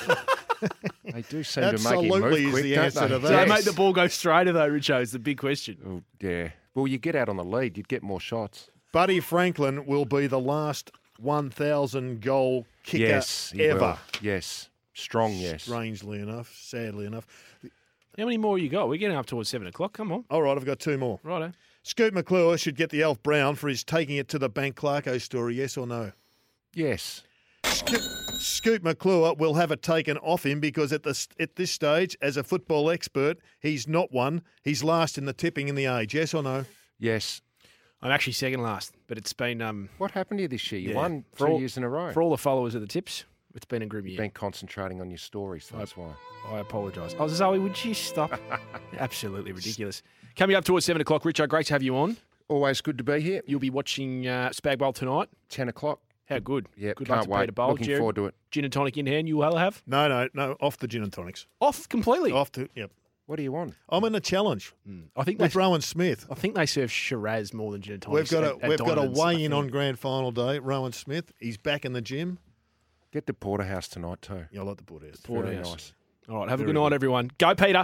They do seem to make him Absolutely move is quick, the don't answer they? to So that. they Yes. make the ball go straighter though, Richo, is the big question. Oh, yeah. Well, you get out on the lead, you'd get more shots. Buddy Franklin will be the last one thousand goal kicker yes, he ever. will. Yes. Strong, yes. Strangely enough, sadly enough. How many more you got? We're getting up towards seven o'clock. Come on. All right, I've got two more. Righto. Scoot McClure should get the Alf Brown for his taking it to the bank Clarko story, yes or no? Yes. Scoot, Scoot McClure will have it taken off him because at this at this stage, as a football expert, he's not one. He's last in the tipping in the age, yes or no? Yes. I'm actually second last, but it's been um What happened to you this year? You Yeah. won For two all- years in a row. for all the followers of the tips. It's been a grim year. You've been concentrating on your stories, that's why. I apologise. Oh, Zoe, would you stop? Absolutely ridiculous. Coming up towards seven o'clock, Richo, great to have you on. Always good to be here. You'll be watching uh, Spag Bowl tonight. ten o'clock. How good. Yeah, Good can't luck to wait. Peter Bowl. Looking Jared, forward to it. Gin and tonic in hand, you will have? No, no, no. Off the gin and tonics. Off completely. Off to yep. What do you want? I'm in a challenge I think with they, Rowan Smith. I think they serve Shiraz more than gin and We've tonics. got a at- at we've got a Donovan's, I weigh in think. on grand final day. Rowan Smith, he's back in the gym. Get the Porterhouse tonight too. Yeah, I like the Porterhouse. Very Porterhouse. nice. All right, have a Very good night, good. everyone. Go, Peter.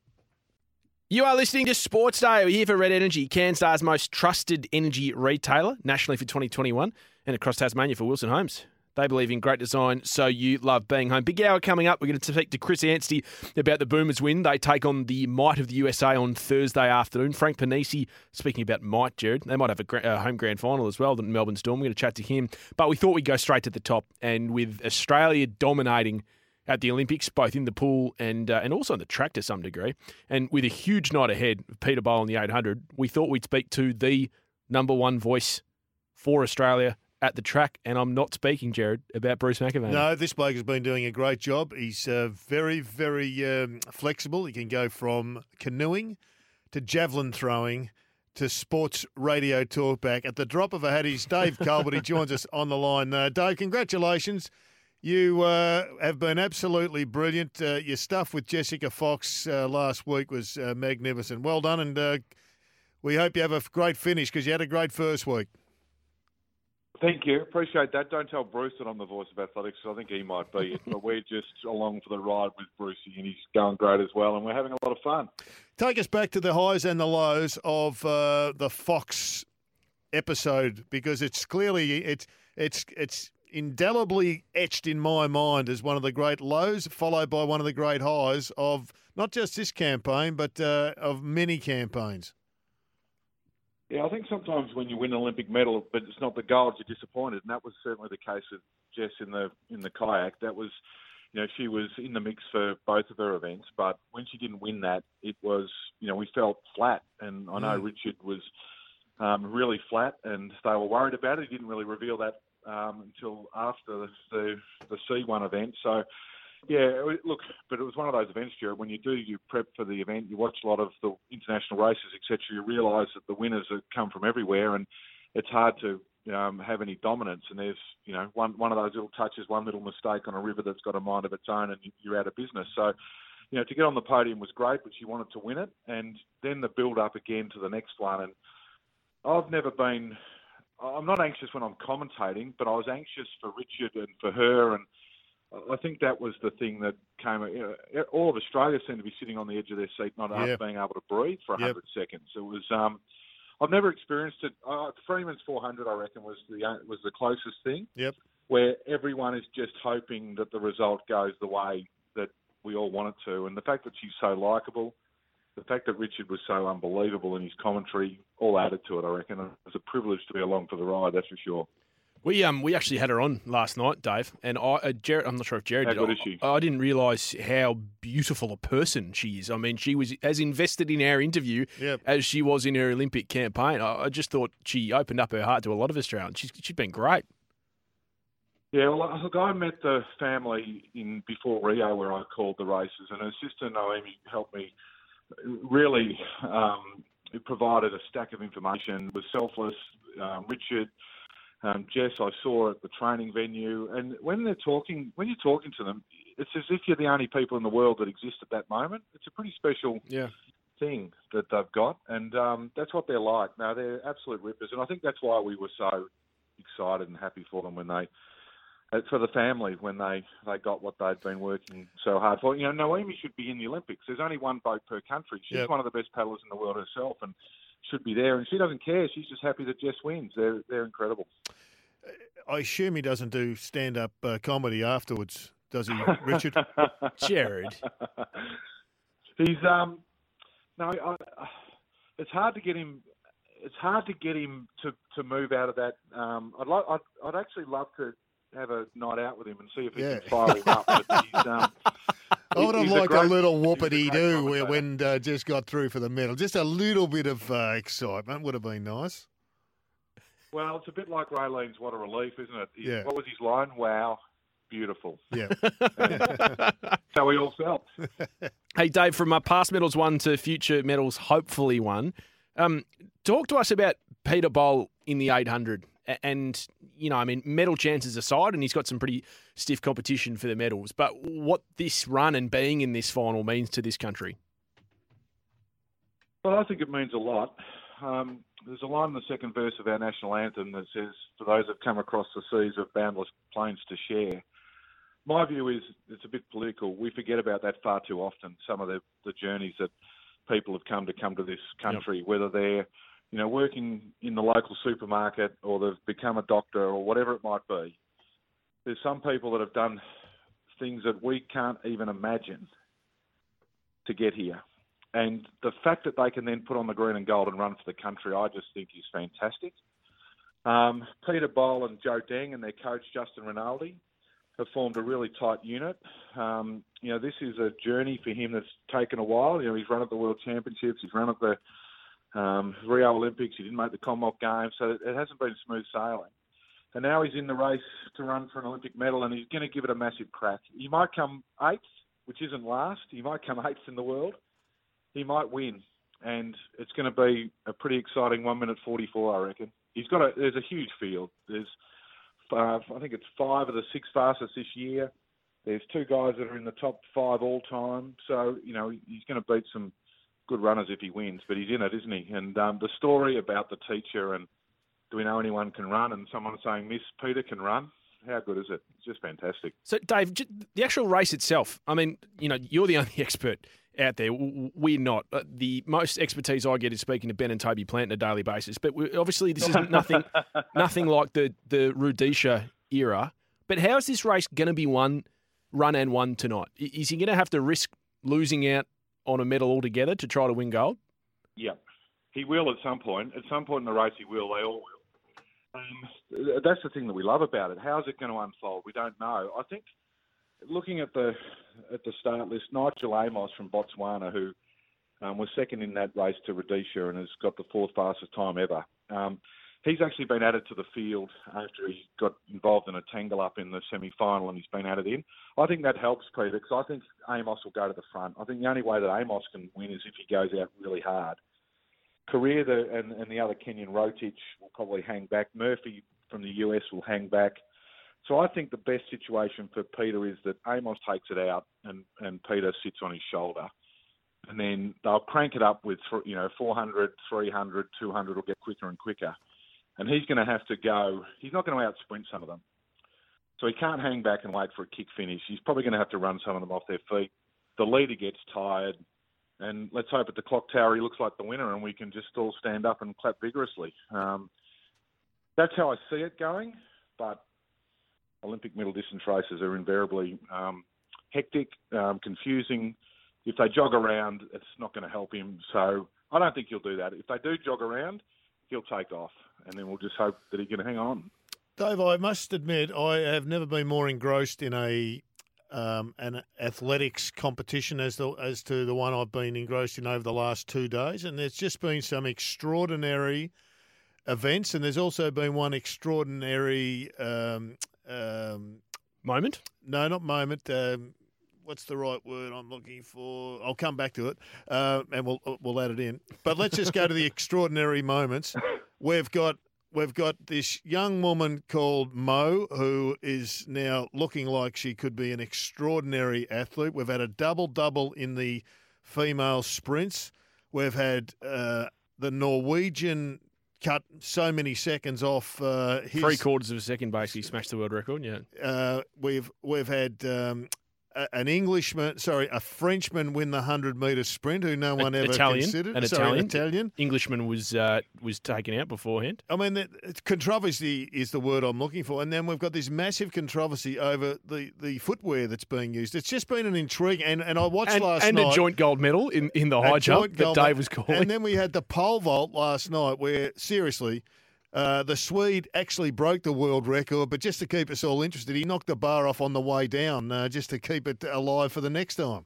You are listening to Sports Day. We're here for Red Energy, CanStar's most trusted energy retailer, nationally for twenty twenty-one, and across Tasmania for Wilson Homes. They believe in great design, so you love being home. Big hour coming up. We're going to speak to Chris Anstey about the Boomers win. They take on the might of the U S A on Thursday afternoon. Frank Panisi, speaking about might, Jared, they might have a gra- uh, home grand final as well, the Melbourne Storm. We're going to chat to him. But we thought we'd go straight to the top. And with Australia dominating at the Olympics, both in the pool and uh, and also on the track to some degree, and with a huge night ahead of Peter Bowl in the eight hundred, we thought we'd speak to the number one voice for Australia at the track, and I'm not speaking, Jared, about Bruce McAvaney. No, this bloke has been doing a great job. He's uh, very, very um, flexible. He can go from canoeing to javelin throwing to sports radio talkback. At the drop of a hat, he's Dave Colbert. He joins us on the line. Uh, Dave, congratulations. You uh, have been absolutely brilliant. Uh, your stuff with Jessica Fox uh, last week was uh, magnificent. Well done, and uh, we hope you have a great finish because you had a great first week. Thank you. Appreciate that. Don't tell Bruce that I'm the voice of athletics, because I think he might be it. But we're just along for the ride with Brucey, and he's going great as well, and we're having a lot of fun. Take us back to the highs and the lows of uh, the Fox episode, because it's clearly it's it's it's indelibly etched in my mind as one of the great lows, followed by one of the great highs of not just this campaign, but uh, of many campaigns. Yeah, I think sometimes when you win an Olympic medal, but it's not the gold, you're disappointed, and that was certainly the case with Jess in the in the kayak. That was, you know, she was in the mix for both of her events, but when she didn't win that, it was, you know, we felt flat, and I know mm. Richard was um, really flat, and they were worried about it. He didn't really reveal that um, until after the, the the C one event, so. Yeah, look, but it was one of those events, Jared, when you do, you prep for the event, you watch a lot of the international races, et cetera, you realise that the winners have come from everywhere, and it's hard to um, have any dominance. And there's, you know, one one of those little touches, one little mistake on a river that's got a mind of its own, and you're out of business. So, you know, to get on the podium was great, but she wanted to win it. And then the build-up again to the next one. And I've never been, I'm not anxious when I'm commentating, but I was anxious for Richard and for her, and I think that was the thing that came. You know, all of Australia seemed to be sitting on the edge of their seat, not yep. being able to breathe for one hundred yep. seconds. It was. Um, I've never experienced it. Uh, Freeman's four hundred, I reckon, was the was the closest thing. Yep. Where everyone is just hoping that the result goes the way that we all want it to, and the fact that she's so likeable, the fact that Richard was so unbelievable in his commentary, all added to it. I reckon it was a privilege to be along for the ride. That's for sure. We um we actually had her on last night, Dave, and I uh, Jared. I'm not sure if Jared how did. Good is she? I, I didn't realise how beautiful a person she is. I mean, she was as invested in our interview yep. as she was in her Olympic campaign. I, I just thought she opened up her heart to a lot of Australians. She's she's been great. Yeah, well, look, I met the family in before Rio, where I called the races, and her sister Naomi helped me. Really, um, it provided a stack of information. Was selfless. Um, Richard. Um, Jess, I saw at the training venue, and when they're talking, when you're talking to them, it's as if you're the only people in the world that exist at that moment. It's a pretty special yeah. thing that they've got, and um, that's what they're like. Now, they're absolute rippers, and I think that's why we were so excited and happy for them when they, for the family, when they, they got what they'd been working so hard for. You know, Naomi should be in the Olympics. There's only one boat per country. She's yep. one of the best paddlers in the world herself, and should be there, and she doesn't care. She's just happy that Jess wins. They're they're incredible. I assume he doesn't do stand-up uh, comedy afterwards, does he, Richard? Jared. He's um no, I, I, it's hard to get him. It's hard to get him to, to move out of that. Um, I'd like. I'd, I'd actually love to have a night out with him and see if he yeah. can fire him up. But he's, um, I would have liked a, great, a little whoopity-doo when, when uh, just got through for the medal. Just a little bit of uh, excitement would have been nice. Well, it's a bit like Raylene's What a Relief, isn't it? Yeah. What was his line? Wow, beautiful. Yeah. That's how we all felt. Hey, Dave, from uh, past medals one to future medals hopefully one, um, talk to us about Peter Bol in the eight hundred. And, you know, I mean, medal chances aside, and he's got some pretty stiff competition for the medals, but what this run and being in this final means to this country? Well, I think it means a lot. Um, there's a line in the second verse of our national anthem that says, for those that come across the seas of boundless plains to share. My view is it's a bit political. We forget about that far too often, some of the, the journeys that people have come to come to this country, yep. whether they're you know, working in the local supermarket or they've become a doctor or whatever it might be. There's some people that have done things that we can't even imagine to get here. And the fact that they can then put on the green and gold and run for the country, I just think is fantastic. Um, Peter Bol and Joe Deng and their coach, Justin Rinaldi, have formed a really tight unit. Um, you know, this is a journey for him that's taken a while. You know, he's run at the World Championships, he's run at the Um, Rio Olympics, he didn't make the Commonwealth Games, so it hasn't been smooth sailing. and now he's in the race to run for an Olympic medal, and he's going to give it a massive crack. He might come eighth, which isn't last. He might come eighth in the world. He might win, and it's going to be a pretty exciting one minute forty-four, I reckon. He's got a. There's a huge field. There's, uh, I think it's five of the six fastest this year. There's two guys that are in the top five all time. So you know he's going to beat some good runners if he wins, but he's in it, isn't he? And um, the story about the teacher and do we know anyone can run, and someone saying Miss Peter can run. How good is it? It's just fantastic. So, Dave, the actual race itself, I mean, you know, you're the only expert out there. We're not. The most expertise I get is speaking to Ben and Toby Plant on a daily basis. But obviously this is nothing nothing like the, the Rudisha era. But how is this race going to be won, run and won tonight? Is he going to have to risk losing out on a medal altogether to try to win gold? Yeah, he will at some point. At some point in the race he will. They all will. Um, that's the thing that we love about it. How's it going to unfold? We don't know. I think looking at the at the start list, Nigel Amos from Botswana, who um, was second in that race to Rudisha and has got the fourth fastest time ever. Um, he's actually been added to the field after he got involved in a tangle up in the semi-final, and he's been added in. I think that helps Peter, because I think Amos will go to the front. I think the only way that Amos can win is if he goes out really hard. Career the, and, and the other Kenyan Rotich will probably hang back. Murphy from the U S will hang back. So I think the best situation for Peter is that Amos takes it out and, and Peter sits on his shoulder. And then they'll crank it up with, you know, four hundred, three hundred, two hundred will get quicker and quicker. And he's going to have to go, he's not going to out-sprint some of them. So he can't hang back and wait for a kick finish. He's probably going to have to run some of them off their feet. The leader gets tired. And let's hope at the clock tower he looks like the winner and we can just all stand up and clap vigorously. Um, that's how I see it going. But Olympic middle distance races are invariably um, hectic, um, confusing. If they jog around, it's not going to help him. So I don't think he'll do that. If they do jog around, he'll take off. And then we'll just hope that he can hang on. Dave, I must admit, I have never been more engrossed in a Um, an athletics competition as the, as to the one I've been engrossed in over the last two days. And there's just been some extraordinary events, and there's also been one extraordinary um, um, moment. No, not moment. Um, what's the right word I'm looking for? I'll come back to it, uh, and we'll we'll add it in. But let's just go to the extraordinary moments. We've got. We've got this young woman called Mo, who is now looking like she could be an extraordinary athlete. We've had a double-double in the female sprints. We've had uh, the Norwegian cut so many seconds off uh, his... Three quarters of a second, basically, smashed the world record, yeah. Uh, we've, we've had... Um, an Englishman, sorry, a Frenchman win the hundred-metre sprint, who no one ever Italian, considered. An sorry, Italian. Italian. Englishman was uh, was taken out beforehand. I mean, that, controversy is the word I'm looking for. And then we've got this massive controversy over the, the footwear that's being used. It's just been an intrigue. And, and I watched and, last and night. And a joint gold medal in, in the high jump that Dave was calling. And then we had the pole vault last night where, seriously... Uh, the Swede actually broke the world record, but just to keep us all interested, he knocked the bar off on the way down uh, just to keep it alive for the next time.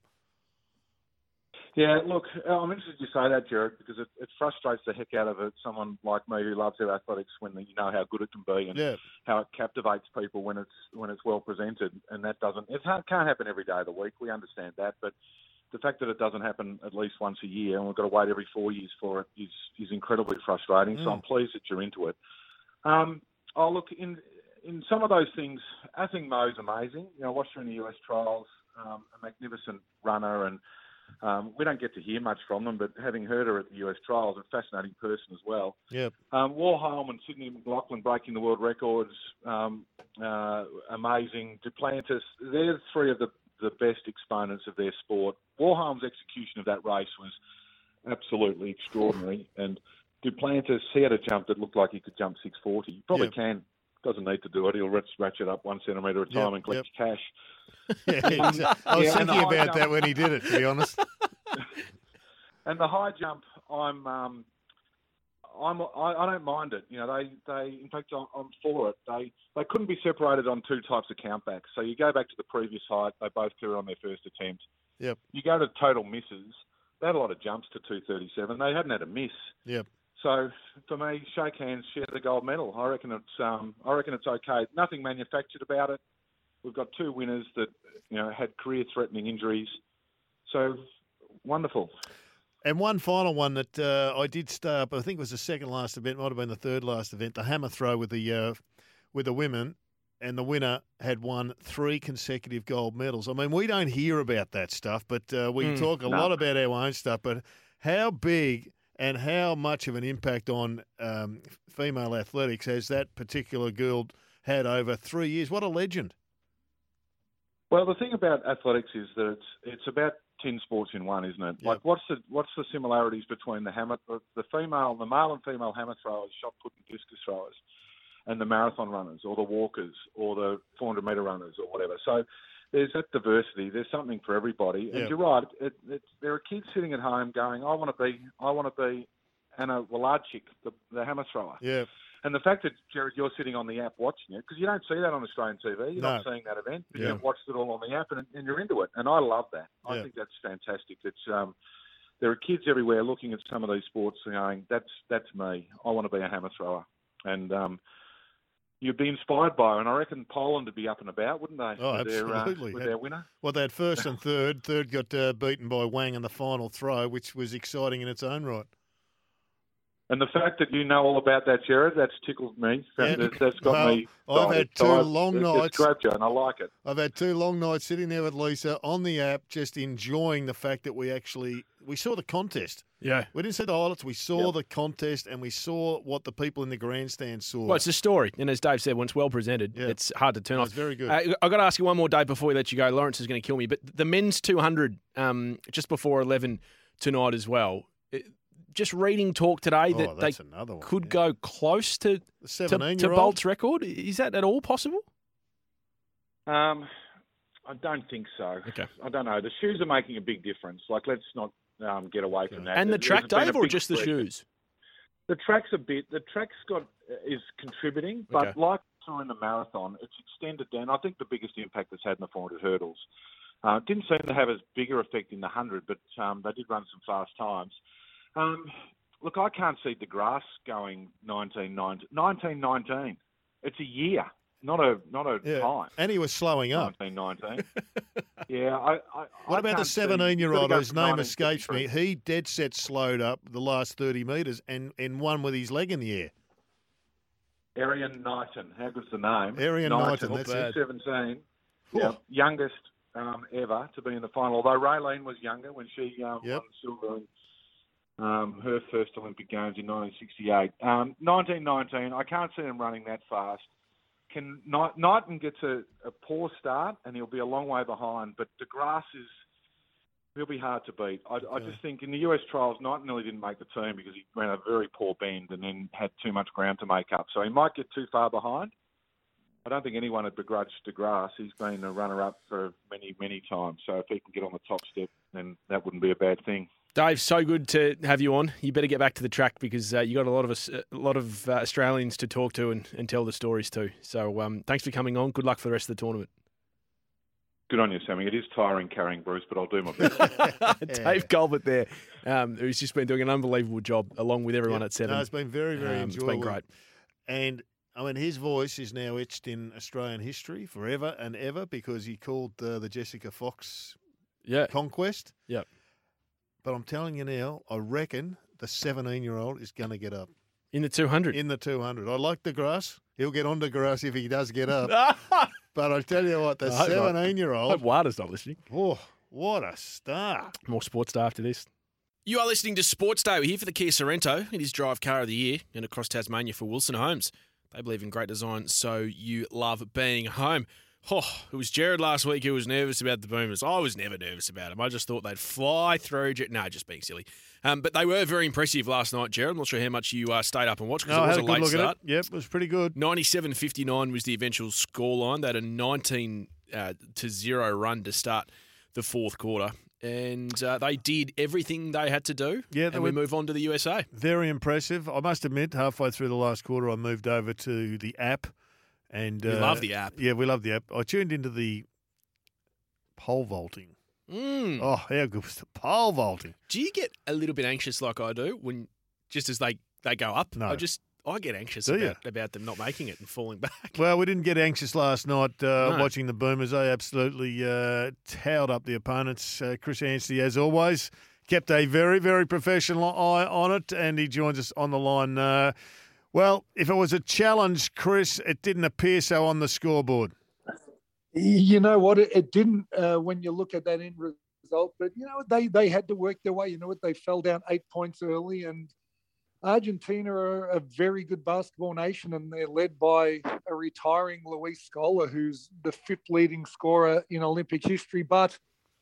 Yeah, look, I'm interested you say that, Jared, because it, it frustrates the heck out of it, someone like me who loves our athletics when you know how good it can be and yeah. how it captivates people when it's when it's well presented, and that doesn't it can't happen every day of the week. We understand that, but the fact that it doesn't happen at least once a year and we've got to wait every four years for it is, is incredibly frustrating. Mm. So I'm pleased that you're into it. Um, oh, look, in in some of those things, I think Mo's amazing. You know, I watched her in the U S trials, um, a magnificent runner, and um, we don't get to hear much from them, but having heard her at the U S trials, a fascinating person as well. Yep. Um, Warholm and Sydney McLaughlin breaking the world records, um, uh, amazing. Duplantis, they're three of the the best exponents of their sport. Warholm's execution of that race was absolutely extraordinary. And Duplantis, he had a jump that looked like he could jump six forty. He probably yep. can. Doesn't need to do it. He'll ratchet up one centimetre at a time yep, and collect yep. cash. Yeah, exactly. I was yeah, thinking about jump, that when he did it, to be honest. And the high jump, I'm... Um, I'm, I, I don't mind it. You know, they, they in fact, I'm, I'm for it. They they couldn't be separated on two types of countbacks. So you go back to the previous height, they both clear on their first attempt. Yep. You go to total misses, they had a lot of jumps to two thirty-seven. They hadn't had a miss. Yep. So for me, shake hands, share the gold medal. I reckon it's um, I reckon it's okay. Nothing manufactured about it. We've got two winners that you know had career-threatening injuries. So wonderful. And one final one that uh, I did stay up. I think it was the second last event, might have been the third last event. The hammer throw with the uh, with the women, and the winner had won three consecutive gold medals. I mean, we don't hear about that stuff, but uh, we Mm, talk a no. lot about our own stuff. But how big and how much of an impact on um, female athletics has that particular girl had over three years? What a legend! Well, the thing about athletics is that it's it's about ten sports in one, isn't it? Yep. Like, what's the what's the similarities between the hammer, the female, the male and female hammer throwers, shot put and discus throwers, and the marathon runners, or the walkers, or the four hundred metre runners, or whatever. So there's that diversity. There's something for everybody. And Yep. you're right. It, it, there are kids sitting at home going, "I want to be, I want to be Anna Wladchik, the, the hammer thrower." Yeah, And the fact that, Jared, you're sitting on the app watching it, because you don't see that on Australian T V. You're No. not seeing that event, but Yeah. you've watched it all on the app, and, and you're into it. And I love that. I Yeah. think that's fantastic. It's um, there are kids everywhere looking at some of these sports and going, "That's that's me. I want to be a hammer thrower." And um, you'd be inspired by it. And I reckon Poland would be up and about, wouldn't they? Oh, with their, uh, absolutely. with Had- their winner. well, they had first and third. Third got uh, beaten by Wang in the final throw, which was exciting in its own right. And the fact that you know all about that, Jared, that's tickled me. Yeah. That, that's got Well, me. I've had two excited. long It nights. just grabbed you, and I like it. I've had two long nights sitting there with Lisa on the app, just enjoying the fact that we actually we saw the contest. Yeah. We didn't see the highlights. We saw Yep. the contest, and we saw what the people in the grandstand saw. Well, it's a story, and as Dave said, when it's well presented, Yeah. it's hard to turn It off. was very good. Uh, I've got to ask you one more, Dave, before we let you go. Lawrence is going to kill me, but the men's two hundred, um, just before eleven tonight as well. It, just reading talk today Oh, that they that's another one, could yeah. go close to, the to, to seventeen-year-old. Bolt's record. Is that at all possible? Um, I don't think so. Okay. I don't know. The shoes are making a big difference. Like, let's not um, get away from that. And the There's track, been a Dave, or big just the spread. shoes? The track's a bit. The track's got is contributing, but Okay. like in the marathon, it's extended down. I think the biggest impact it's had in the four hundred hurdles. Uh, it didn't seem to have as bigger effect in the one hundred, but um, they did run some fast times. Um, look, I can't see DeGrasse going nineteen nineteen. nineteen nineteen. It's a year, not a not a Yeah. time. And he was slowing up. nineteen nineteen. yeah, I. I What I about the can't see- seventeen-year-old you've got to whose go name from escapes me? nineteen fifty-three. He dead set slowed up the last thirty metres and, and won with his leg in the air. Arian Knighton. How good's the name? Arian Knighton, Knighton, that's it. seventeen. Whew. Yeah, youngest um, ever to be in the final. Although Raylene was younger when she um, Yep. won silver in um, her first Olympic Games in nineteen sixty-eight. Um, nineteen nineteen, I can't see him running that fast. Can Knight- Knighton gets a, a poor start and he'll be a long way behind, but DeGrasse is he'll be hard to beat. I, I just think in the U S trials, Knighton nearly didn't make the team because he ran a very poor bend and then had too much ground to make up. So he might get too far behind. I don't think anyone would begrudge DeGrasse. He's been a runner-up for many, many times. So if he can get on the top step, then that wouldn't be a bad thing. Dave, so good to have you on. You better get back to the track because uh, you got a lot of us, a lot of uh, Australians to talk to and, and tell the stories to. So um, thanks for coming on. Good luck for the rest of the tournament. Good on you, Sammy. It is tiring carrying Bruce, but I'll do my best. Dave Colbert there, um, who's just been doing an unbelievable job along with everyone Yep. at seven. No, it's been very, very Um, it's enjoyable. been great. And, I mean, his voice is now etched in Australian history forever and ever because he called uh, the Jessica Fox Yeah. conquest. Yep. But I'm telling you now, I reckon the seventeen-year-old is going to get up In the two hundred. in the two hundred. I like the grass. He'll get on the grass if he does get up. But I tell you what, the I hope not. I hope seventeen-year-old, Wada's not listening. oh, what a star. More sports day after this. You are listening to Sports Day. We're here for the Kia Sorrento. It is Drive Car of the Year and across Tasmania for Wilson Homes. They believe in great design, so you love being home. Oh, it was Jared last week who was nervous about the Boomers. I was never nervous about them. I just thought they'd fly through. No, just being silly. Um, but they were very impressive last night, Jared. I'm not sure how much you uh, stayed up and watched because No, I it was had a a good late look start. at it. Yep, it was pretty good. ninety-seven fifty-nine was the eventual scoreline. They had a nineteen uh, to zero run to start the fourth quarter. And uh, they did everything they had to do. Yeah, they and we were- move on to the U S A. Very impressive. I must admit, halfway through the last quarter, I moved over to the app. And We uh, love the app. Yeah, we love the app. I tuned into the pole vaulting. Mm. Oh, how good was the pole vaulting? Do you get a little bit anxious like I do when just as they they go up. No. I just I get anxious Do about, about them not making it and falling back. Well, we didn't get anxious last night uh, No. watching the Boomers. They absolutely uh, towed up the opponents. Uh, Chris Anstey, as always, kept a very, very professional eye on it, and he joins us on the line. Uh, well, if it was a challenge, Chris, it didn't appear so on the scoreboard. You know what? It, it didn't uh, when you look at that end result. But, you know, they, they had to work their way. You know what? They fell down eight points early, and Argentina are a very good basketball nation, and they're led by a retiring Luis Scola, who's the fifth leading scorer in Olympic history. But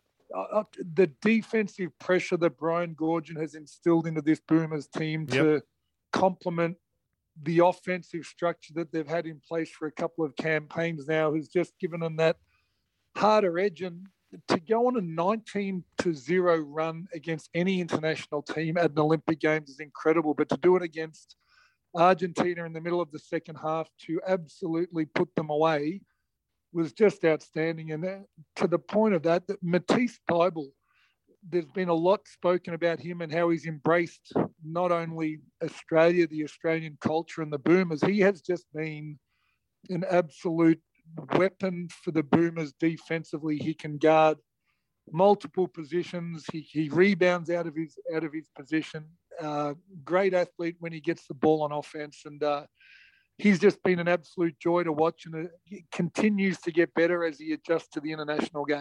uh, the defensive pressure that Brian Goorjian has instilled into this Boomers team Yep. to complement the offensive structure that they've had in place for a couple of campaigns now has just given them that harder edge. And to go on a nineteen to zero run against any international team at an Olympic Games is incredible. But to do it against Argentina in the middle of the second half, to absolutely put them away, was just outstanding. And to the point of that, that Matisse Thybulle, there's been a lot spoken about him and how he's embraced not only Australia, the Australian culture and the Boomers. He has just been an absolute weapon for the Boomers defensively. He can guard multiple positions. He, he rebounds out of his out of his position. Uh, great athlete when he gets the ball on offense, and uh, he's just been an absolute joy to watch, and it continues to get better as he adjusts to the international game.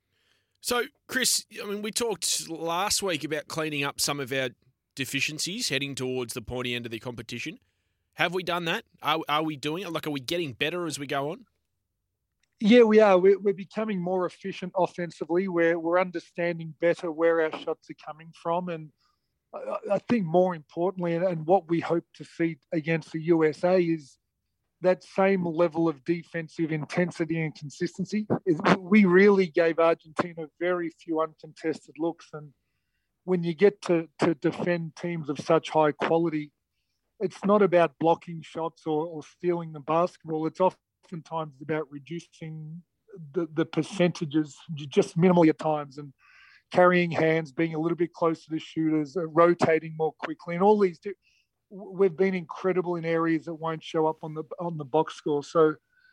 So, Chris, I mean, we talked last week about cleaning up some of our deficiencies heading towards the pointy end of the competition. Have we done that? Are, are we doing it? Like, are we getting better as we go on? Yeah, we are. We're, we're becoming more efficient offensively. We're, we're understanding better where our shots are coming from. And I, I think more importantly, and, and what we hope to see against the U S A is that same level of defensive intensity and consistency. We really gave Argentina very few uncontested looks. And when you get to, to defend teams of such high quality, it's not about blocking shots or, or stealing the basketball. It's oftentimes about reducing the, the percentages just minimally at times, and carrying hands, being a little bit closer to shooters, uh, rotating more quickly, and all these. We've been incredible in areas that won't show up on the on the box score. So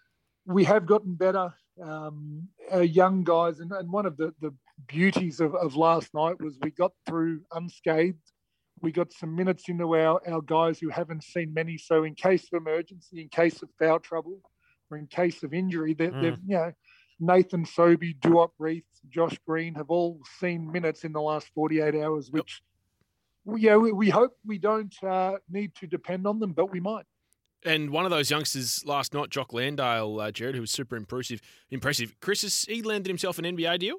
we have gotten better. Um, our young guys, and, and one of the, the beauties of, of last night was we got through unscathed. We got some minutes into our, our guys who haven't seen many. So in case of emergency, in case of foul trouble, or in case of injury, they're, mm. they've, you know, Nathan Sobey, Duop Reith, Josh Green have all seen minutes in the last forty-eight hours, which, yep. yeah, we, we hope we don't uh, need to depend on them, but we might. And one of those youngsters last night, Jock Landale, uh, Jared, who was super impressive. Impressive. Chris, has he landed himself an N B A deal?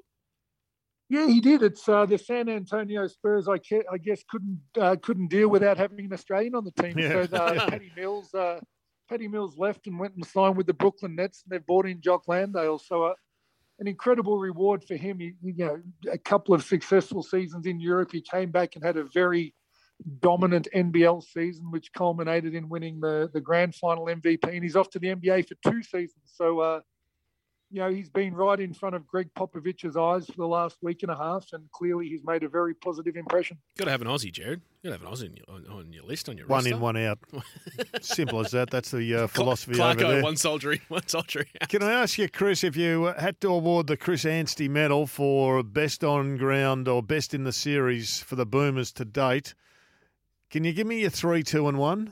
Yeah, he did. It's uh, the San Antonio Spurs. I, ca- I guess couldn't uh, couldn't deal without having an Australian on the team. Yeah. So uh, Patty Mills, uh, Patty Mills left and went and signed with the Brooklyn Nets, and they've brought in Jock Landale. So uh, an incredible reward for him. He, you know, a couple of successful seasons in Europe. He came back and had a very dominant N B L season, which culminated in winning the the grand final M V P. And he's off to the N B A for two seasons. So. Uh, You know, he's been right in front of Greg Popovich's eyes for the last week and a half, and clearly he's made a very positive impression. Got to have an Aussie, Jared. Got to have an Aussie on your, on, on your list, on your One roster. in, one out. Simple as that. That's the uh, philosophy Clarko, over there. one soldier in, one soldier out. Can I ask you, Chris, if you had to award the Chris Anstey medal for best on ground or best in the series for the Boomers to date, can you give me your three, two, and one?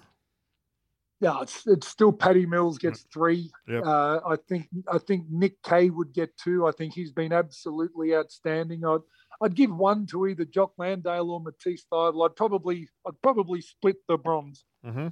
Yeah, it's, it's still Patty Mills gets three. Yep. Uh, I think I think Nick Kay would get two. I think he's been absolutely outstanding. I'd I'd give one to either Jock Landale or Matisse Thybulle. I'd probably I'd probably split the bronze. Mm-hmm.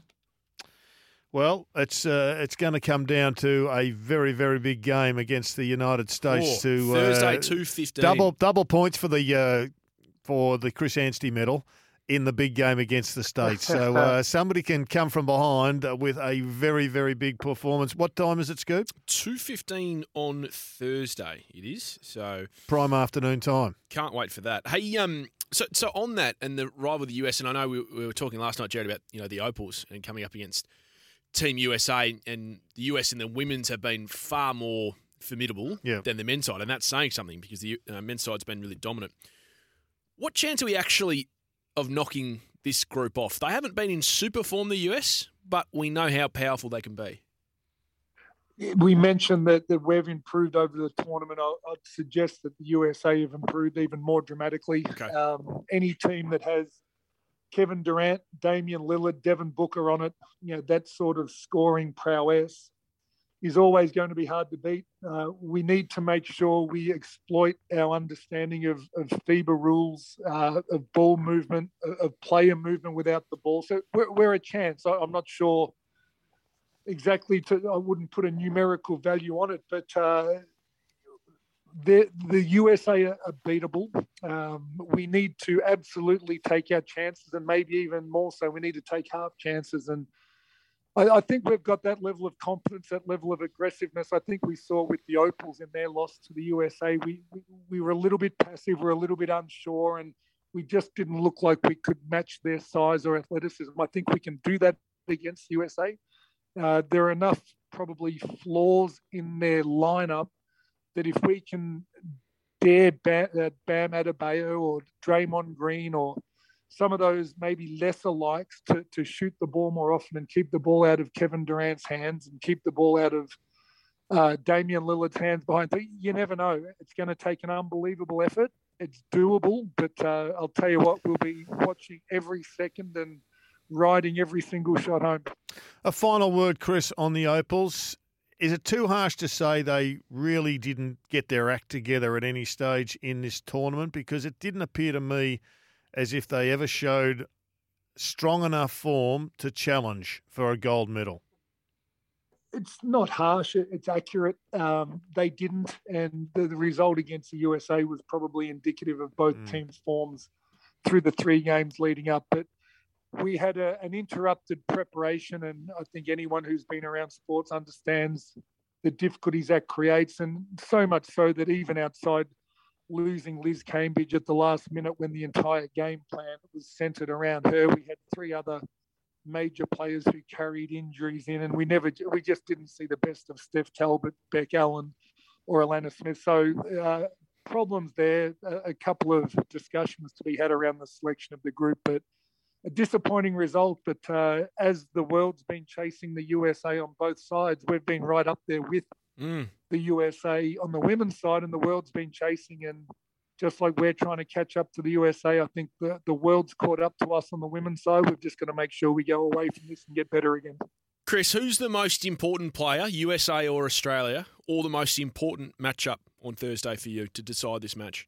Well, it's uh, it's going to come down to a very very big game against the United States. Oh, to Thursday, uh, two fifteen. Double double points for the uh, for the Chris Anstey medal in the big game against the States. So uh, somebody can come from behind with a very, very big performance. What time is it, Scoop? two fifteen on Thursday it is. So prime afternoon time. Can't wait for that. Hey, um, so so on that and the rival with the U S, and I know we, we were talking last night, Jared, about, you know, the Opals and coming up against Team U S A, and the U S and the women's have been far more formidable yeah. than the men's side, and that's saying something because the uh, men's side's been really dominant. What chance are we actually of knocking this group off. They haven't been in super form, the U S, but we know how powerful they can be. We mentioned that, that we've improved over the tournament. I, I'd suggest that the U S A have improved even more dramatically. Okay. Um, any team that has Kevin Durant, Damian Lillard, Devin Booker on it, you know, that sort of scoring prowess is always going to be hard to beat. Uh, we need to make sure we exploit our understanding of, of FIBA rules, uh, of ball movement, of, of player movement without the ball. So we're, we're a chance. I, I'm not sure exactly to, I wouldn't put a numerical value on it, but uh, the, the U S A are beatable. Um, we need to absolutely take our chances, and maybe even more so, we need to take half chances. And I, I think we've got that level of confidence, that level of aggressiveness. I think we saw with the Opals in their loss to the U S A, we, we, we were a little bit passive, we were a little bit unsure, and we just didn't look like we could match their size or athleticism. I think we can do that against the U S A. Uh, there are enough probably flaws in their lineup that if we can dare Bam, uh, Bam Adebayo or Draymond Green or some of those maybe lesser likes to, to shoot the ball more often and keep the ball out of Kevin Durant's hands and keep the ball out of uh, Damian Lillard's hands behind. You never know. It's going to take an unbelievable effort. It's doable, but uh, I'll tell you what, we'll be watching every second and riding every single shot home. A final word, Chris, on the Opals. Is it too harsh to say they really didn't get their act together at any stage in this tournament? Because it didn't appear to me as if they ever showed strong enough form to challenge for a gold medal. It's not harsh. It's accurate. Um, they didn't, and the, the result against the U S A was probably indicative of both mm. teams' forms through the three games leading up. But we had a, an interrupted preparation, and I think anyone who's been around sports understands the difficulties that creates, and so much so that even outside losing Liz Cambridge at the last minute when the entire game plan was centred around her, we had three other major players who carried injuries in, and we never, we just didn't see the best of Steph Talbot, Beck Allen, or Alana Smith. So uh, problems there, a, a couple of discussions to be had around the selection of the group, but a disappointing result. But uh, as the world's been chasing the U S A on both sides, we've been right up there with mm. the U S A on the women's side, and the world's been chasing. And just like we're trying to catch up to the U S A, I think the, the world's caught up to us on the women's side. We've just got to make sure we go away from this and get better again. Chris, who's the most important player, U S A or Australia, or the most important matchup on Thursday for you to decide this match?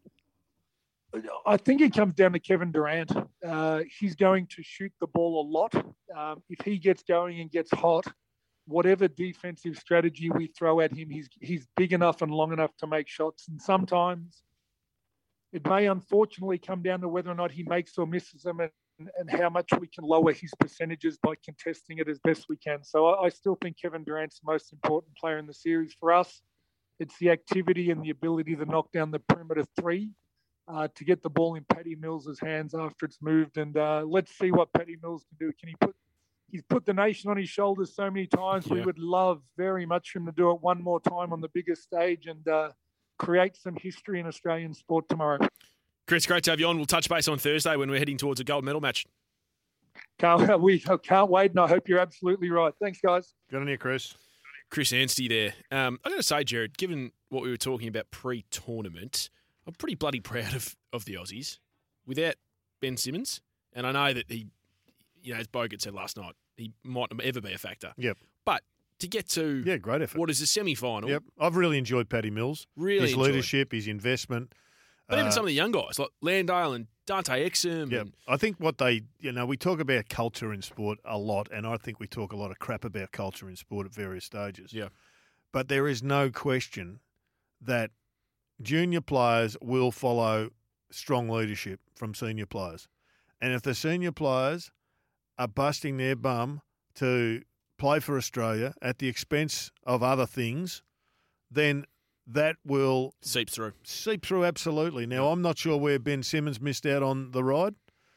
I think it comes down to Kevin Durant. Uh, he's going to shoot the ball a lot. Um, if he gets going and gets hot, whatever defensive strategy we throw at him, he's he's big enough and long enough to make shots. And sometimes it may unfortunately come down to whether or not he makes or misses them, and, and how much we can lower his percentages by contesting it as best we can. So I, I still think Kevin Durant's the most important player in the series. For us, it's the activity and the ability to knock down the perimeter three. Uh, to get the ball in Patty Mills' hands after it's moved, and uh, let's see what Patty Mills can do. Can he put? He's put the nation on his shoulders so many times. Yeah. We would love very much for him to do it one more time on the biggest stage and uh, create some history in Australian sport tomorrow. Chris, great to have you on. We'll touch base on Thursday when we're heading towards a gold medal match. Can't, we can't wait, and I hope you're absolutely right. Thanks, guys. Good on you, Chris. Chris Anstey there. Um, I got to say, Jared, given what we were talking about pre-tournament, I'm pretty bloody proud of, of the Aussies without Ben Simmons. And I know that he, you know, as Bogut said last night, he might not ever be a factor. Yep. But to get to yeah, great effort. What is a semi-final. Yep. I've really enjoyed Paddy Mills. Really His enjoyed. leadership, his investment. But uh, even some of the young guys, like Landale and Dante Exum. Yeah. And... I think what they, you know, we talk about culture in sport a lot, and I think we talk a lot of crap about culture in sport at various stages. Yeah. But there is no question that junior players will follow strong leadership from senior players. And if the senior players are busting their bum to play for Australia at the expense of other things, then that will seep through. Seep through, absolutely. Now, I'm not sure where Ben Simmons missed out on the ride.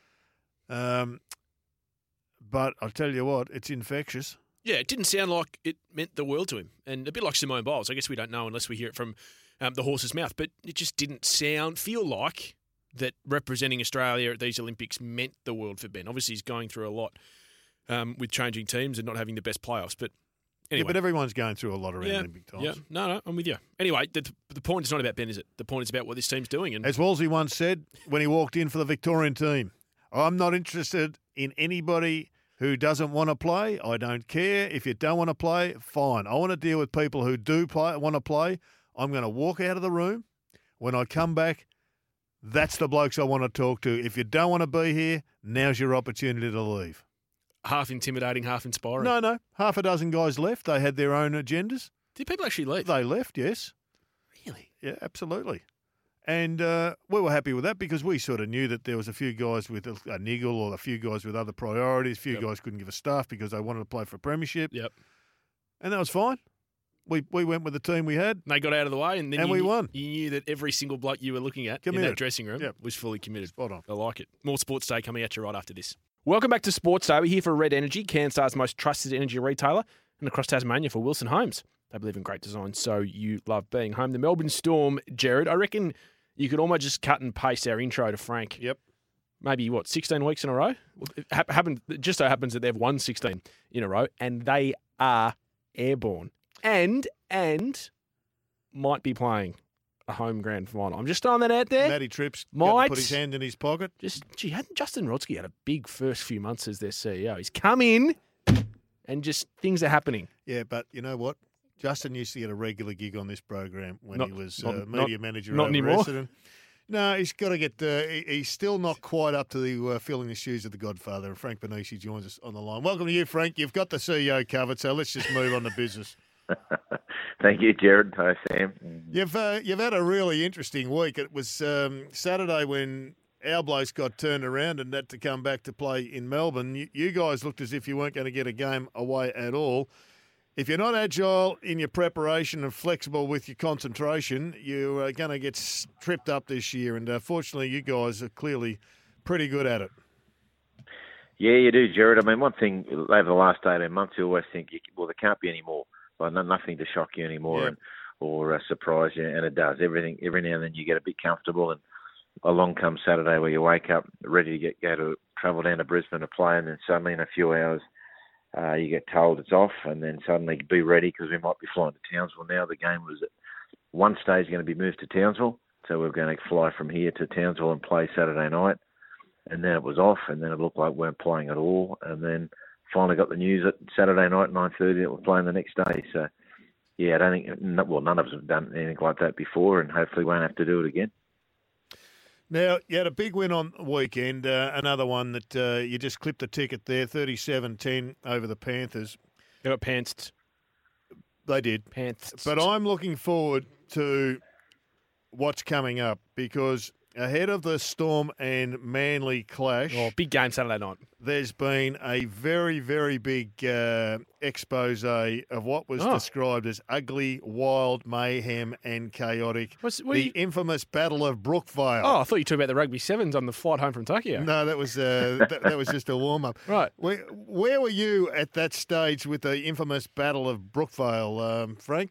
Um, but I'll tell you what, it's infectious. Yeah, it didn't sound like it meant the world to him. And a bit like Simone Biles. I guess we don't know unless we hear it from Um, the horse's mouth, but it just didn't sound, feel like that representing Australia at these Olympics meant the world for Ben. Obviously, he's going through a lot um, with changing teams and not having the best playoffs. But anyway. Yeah, but everyone's going through a lot around Yeah, Olympic times. yeah. No, no, I'm with you. Anyway, the, the point is not about Ben, is it? The point is about what this team's doing. And As Wolsey once said when he walked in for the Victorian team, I'm not interested in anybody who doesn't want to play. I don't care. If you don't want to play, fine. I want to deal with people who do play, want to play. I'm going to walk out of the room. When I come back, that's the blokes I want to talk to. If you don't want to be here, now's your opportunity to leave. half intimidating, half inspiring. No, no. Half a dozen guys left. They had their own agendas. Did people actually leave? They left, yes. Really? Yeah, absolutely. And uh, we were happy with that because we sort of knew that there was a few guys with a, a niggle or a few guys with other priorities. A few Yep. guys couldn't give a stuff because they wanted to play for a premiership. Yep. And that was fine. We we went with the team we had. They got out of the way, and then And you we knew, won. You knew that every single bloke you were looking at Committed. in that dressing room Yep. was fully committed. Spot on. I like it. More Sports Day coming at you right after this. Welcome back to Sports Day. We're here for Red Energy, Canstar's most trusted energy retailer, and across Tasmania for Wilson Homes. They believe in great design, so you love being home. The Melbourne Storm, Jared, I reckon you could almost just cut and paste our intro to Frank. Yep. Maybe, what, sixteen weeks in a row? It ha- happened, it just so happens that they've won sixteen in a row, and they are airborne. And, and might be playing a home grand final. I'm just throwing that out there. Matty Tripp's Might. got to put his hand in his pocket. Just, gee, hadn't Justin Rodsky had a big first few months as their C E O? He's come in and just things are happening. Yeah, but you know what? Justin used to get a regular gig on this program when Not- he was not- uh, media not- manager not over anymore. Essendon. No, he's got to get. Uh, he, he's still not quite up to the uh, filling the shoes of the Godfather. And Frank Benici joins us on the line. Welcome to you, Frank. You've got the C E O covered, so let's just move on to business. Thank you, Jared. Hi, Sam. You've uh, you've had a really interesting week. It was um, Saturday when our blokes got turned around and had to come back to play in Melbourne. You, you guys looked as if you weren't going to get a game away at all. If you're not agile in your preparation and flexible with your concentration, you're going to get tripped up this year. And uh, fortunately, you guys are clearly pretty good at it. Yeah, you do, Jared. I mean, one thing over the last eighteen months, you always think, you, well, there can't be any more. Well, no, nothing to shock you anymore Yeah. and, or uh, surprise you, and it does. Everything, every now and then you get a bit comfortable, and along comes Saturday where you wake up ready to get go to travel down to Brisbane to play, and then suddenly in a few hours uh, you get told it's off, and then suddenly be ready because we might be flying to Townsville now. The game was at one stage going to be moved to Townsville, so we're going to fly from here to Townsville and play Saturday night, and then it was off, and then it looked like we weren't playing at all, and then finally got the news at Saturday night, nine thirty, that we're playing the next day. So, yeah, I don't think, well, none of us have done anything like that before, and hopefully won't have to do it again. Now, you had a big win on the weekend, uh, another one that uh, you just clipped the ticket there, thirty-seven ten over the Panthers. They got pantsed. They did. Pantsed. But I'm looking forward to what's coming up because ahead of the Storm and Manly clash, Oh, big game Saturday night. there's been a very, very big uh, expose of what was Oh. described as ugly, wild, mayhem and chaotic. What's, what the are you, infamous Battle of Brookvale. oh, I thought you were talking about the rugby sevens on the flight home from Tokyo. No, that was uh, that, that was just a warm-up. Right. Where, where were you at that stage with the infamous Battle of Brookvale, um, Frank?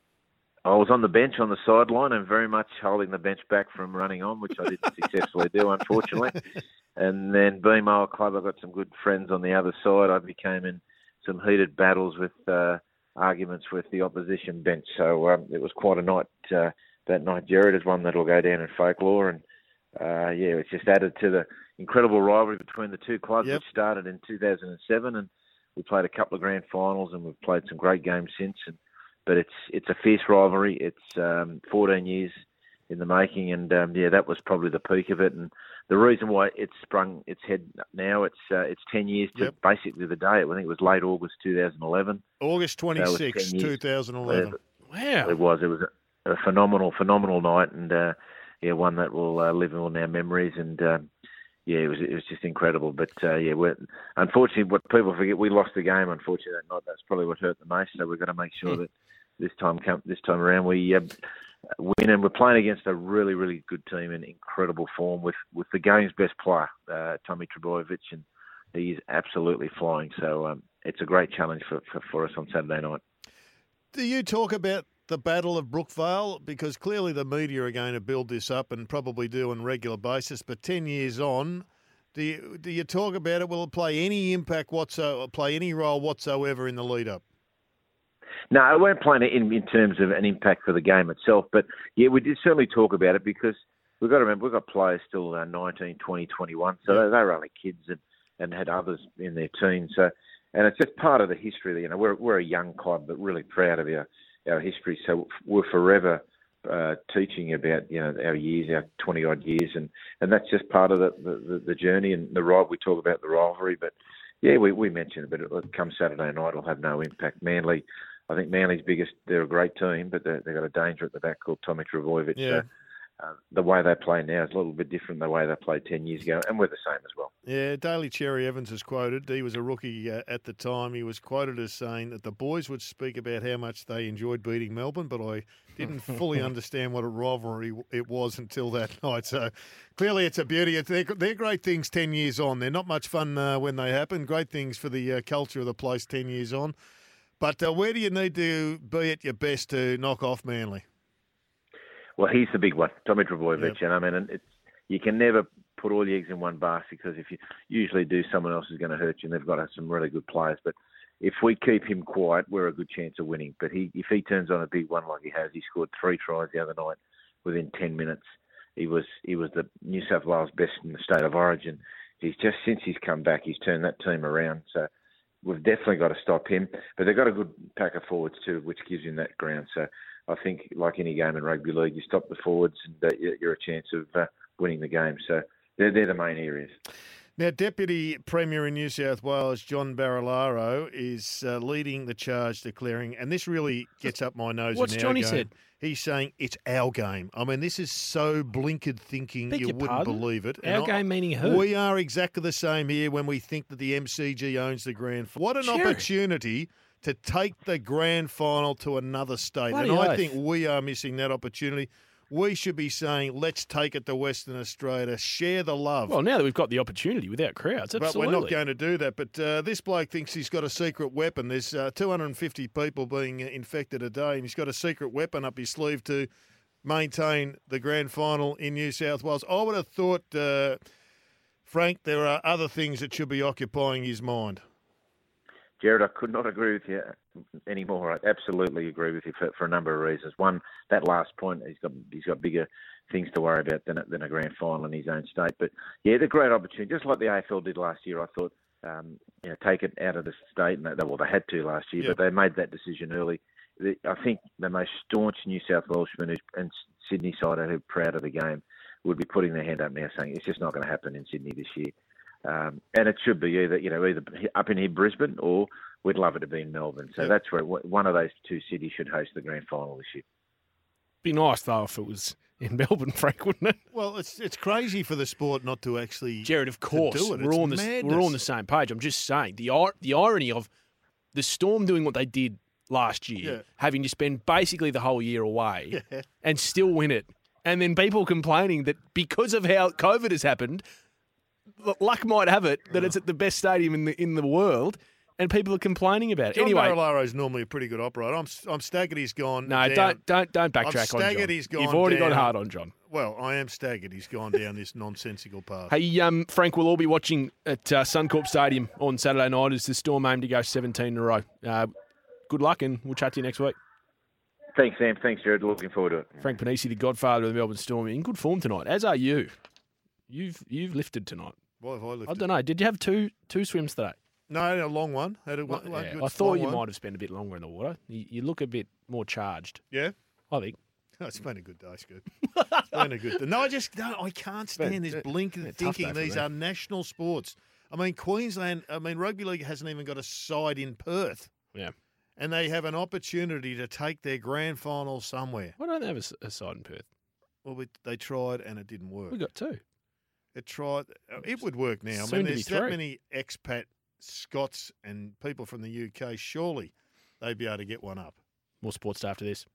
I was on the bench on the sideline and very much holding the bench back from running on, which I didn't successfully do, unfortunately. And then being my old club, I got some good friends on the other side. I became in some heated battles with uh, arguments with the opposition bench. So um, it was quite a night. Uh, that night, Jared, is one that'll go down in folklore. And uh, yeah, it's just added to the incredible rivalry between the two clubs, Yep. which started in two thousand seven. And we played a couple of grand finals, and we've played some great games since. And But it's it's a fierce rivalry. It's um, fourteen years in the making, and um, yeah, that was probably the peak of it. And the reason why it's sprung its head now, it's uh, it's ten years to Yep. basically the day. I think it was late August two thousand eleven. August twenty-sixth, ten years. twenty eleven. Wow. It was it was a, a phenomenal phenomenal night, and uh, yeah, one that will uh, live in all our memories. And um, yeah, it was it was just incredible. But uh, yeah, we're, unfortunately, what people forget, we lost the game. Unfortunately, that night. That's probably what hurt the most. So we've got to make sure Mm. that this time come this time around we uh, win, and we're playing against a really really good team in incredible form with, with the game's best player, uh, Tommy Trebojevic, and he is absolutely flying. So um, it's a great challenge for, for, for us on Saturday night. Do you talk about the Battle of Brookvale? Because clearly the media are going to build this up and probably do on a regular basis. But ten years on, do you, do you talk about it? Will it play any impact whatsoever, play any role whatsoever in the lead-up? No, it won't play in, in terms of an impact for the game itself. But, yeah, we did certainly talk about it because we've got to remember we've got players still uh, nineteen, twenty, twenty-one. So yeah. they, they were only kids and, and had others in their teens. So, and it's just part of the history. You know, we're we're a young club, but really proud of our, our history. So we're forever uh, teaching about, you know, our years, our twenty-odd years. And, and that's just part of the, the, the journey and the ride. We talk about the rivalry. But, yeah, we, we mentioned it, but it, come Saturday night, it'll have no impact. Manly... I think Manly's biggest, they're a great team, but they've got a danger at the back called Tommy Trbojevic. Yeah. So, uh, the way they play now is a little bit different than the way they played ten years ago, and we're the same as well. Yeah, Daly Cherry Evans is quoted. He was a rookie uh, at the time. He was quoted as saying that the boys would speak about how much they enjoyed beating Melbourne, but I didn't fully understand what a rivalry it was until that night. So clearly it's a beauty. It's, they're, they're great things ten years on. They're not much fun uh, when they happen. Great things for the uh, culture of the place ten years on. But uh, where do you need to be at your best to knock off Manly? Well, he's the big one, Tommy Trbojevic. Yep. And I mean, and it's, you can never put all the eggs in one basket because if you usually do, someone else is going to hurt you, and they've got some really good players. But if we keep him quiet, we're a good chance of winning. But he, if he turns on a big one like he has, he scored three tries the other night within ten minutes. He was he was the New South Wales best in the state of origin. He's just since he's come back, he's turned that team around. So we've definitely got to stop him. But they've got a good pack of forwards too, which gives him that ground. So I think, like any game in rugby league, you stop the forwards and uh, you're a chance of uh, winning the game. So they're, they're the main areas. Now, Deputy Premier in New South Wales, John Barilaro, is uh, leading the charge, declaring, and this really gets up my nose. What's in our Johnny game. said? He's saying it's our game. I mean, this is so blinkered thinking, Beg you your wouldn't pardon? believe it. Our And game I, meaning who? We are exactly the same here when we think that the M C G owns the grand final. What an Sure. opportunity to take the grand final to another state. Bloody and I oath. think we are missing that opportunity. We should be saying, let's take it to Western Australia, share the love. Well, now that we've got the opportunity without crowds, absolutely. But we're not going to do that. But uh, this bloke thinks he's got a secret weapon. There's uh, two hundred fifty people being infected a day, and he's got a secret weapon up his sleeve to maintain the grand final in New South Wales. I would have thought, uh, Frank, there are other things that should be occupying his mind. Jared, I could not agree with you anymore. I absolutely agree with you for, for a number of reasons. One, that last point, he's got he's got bigger things to worry about than, than a grand final in his own state. But, yeah, the great opportunity, just like the A F L did last year, I thought, um, you know, take it out of the state. And they, well, they had to last year, Yep. but they made that decision early. The, I think the most staunch New South Welshmen who, and Sydney sider who are proud of the game would be putting their hand up now saying it's just not going to happen in Sydney this year. Um, and it should be either, you know, either up in here, Brisbane, or we'd love it to be in Melbourne. So Yep. that's where one of those two cities should host the grand final this year. Be nice though if it was in Melbourne, Frank, wouldn't it? Well, it's it's crazy for the sport not to actually Jared, of course, do it. we're It's all on the madness. we're all on the same page. I'm just saying the ir- the irony of the Storm doing what they did last year, Yeah. having to spend basically the whole year away Yeah. and still win it, and then people complaining that because of how COVID has happened, l- luck might have it that it's at the best stadium in the in the world, and people are complaining about it. John anyway, Barilaro is normally a pretty good operator. I'm I'm staggered he's gone no, down. don't don't don't I'm backtrack on staggered John. he's gone You've already down. gone hard on John. Well, I am staggered he's gone down this nonsensical path. Hey, um, Frank, we'll all be watching at uh, Suncorp Stadium on Saturday night as the Storm aim to go seventeen in a row. Uh, good luck, and we'll chat to you next week. Thanks, Sam. Thanks, Jared. Looking forward to it. Frank Panisi, the godfather of the Melbourne Storm, in good form tonight, as are you. You've you've lifted tonight. Why have I lifted? I don't know. Did you have two two swims today? No, a long one. Had a, Well, one, one yeah, good I thought long you one. might have spent a bit longer in the water. You, you look a bit more charged. Yeah. I think. Oh, it's been a good day. It's good. It's been a good day. No, I just no, I can't stand been- this yeah, blinking yeah, tough thinking. day for These me. are national sports. I mean, Queensland. I mean, rugby league hasn't even got a side in Perth, Yeah. and they have an opportunity to take their grand final somewhere. Why don't they have a, s- a side in Perth? Well, we, they tried and it didn't work. We got two. It tried. It would work now. Soon I mean, to be there's that three. many expat Scots and people from the U K. Surely they'd be able to get one up. More sports after this.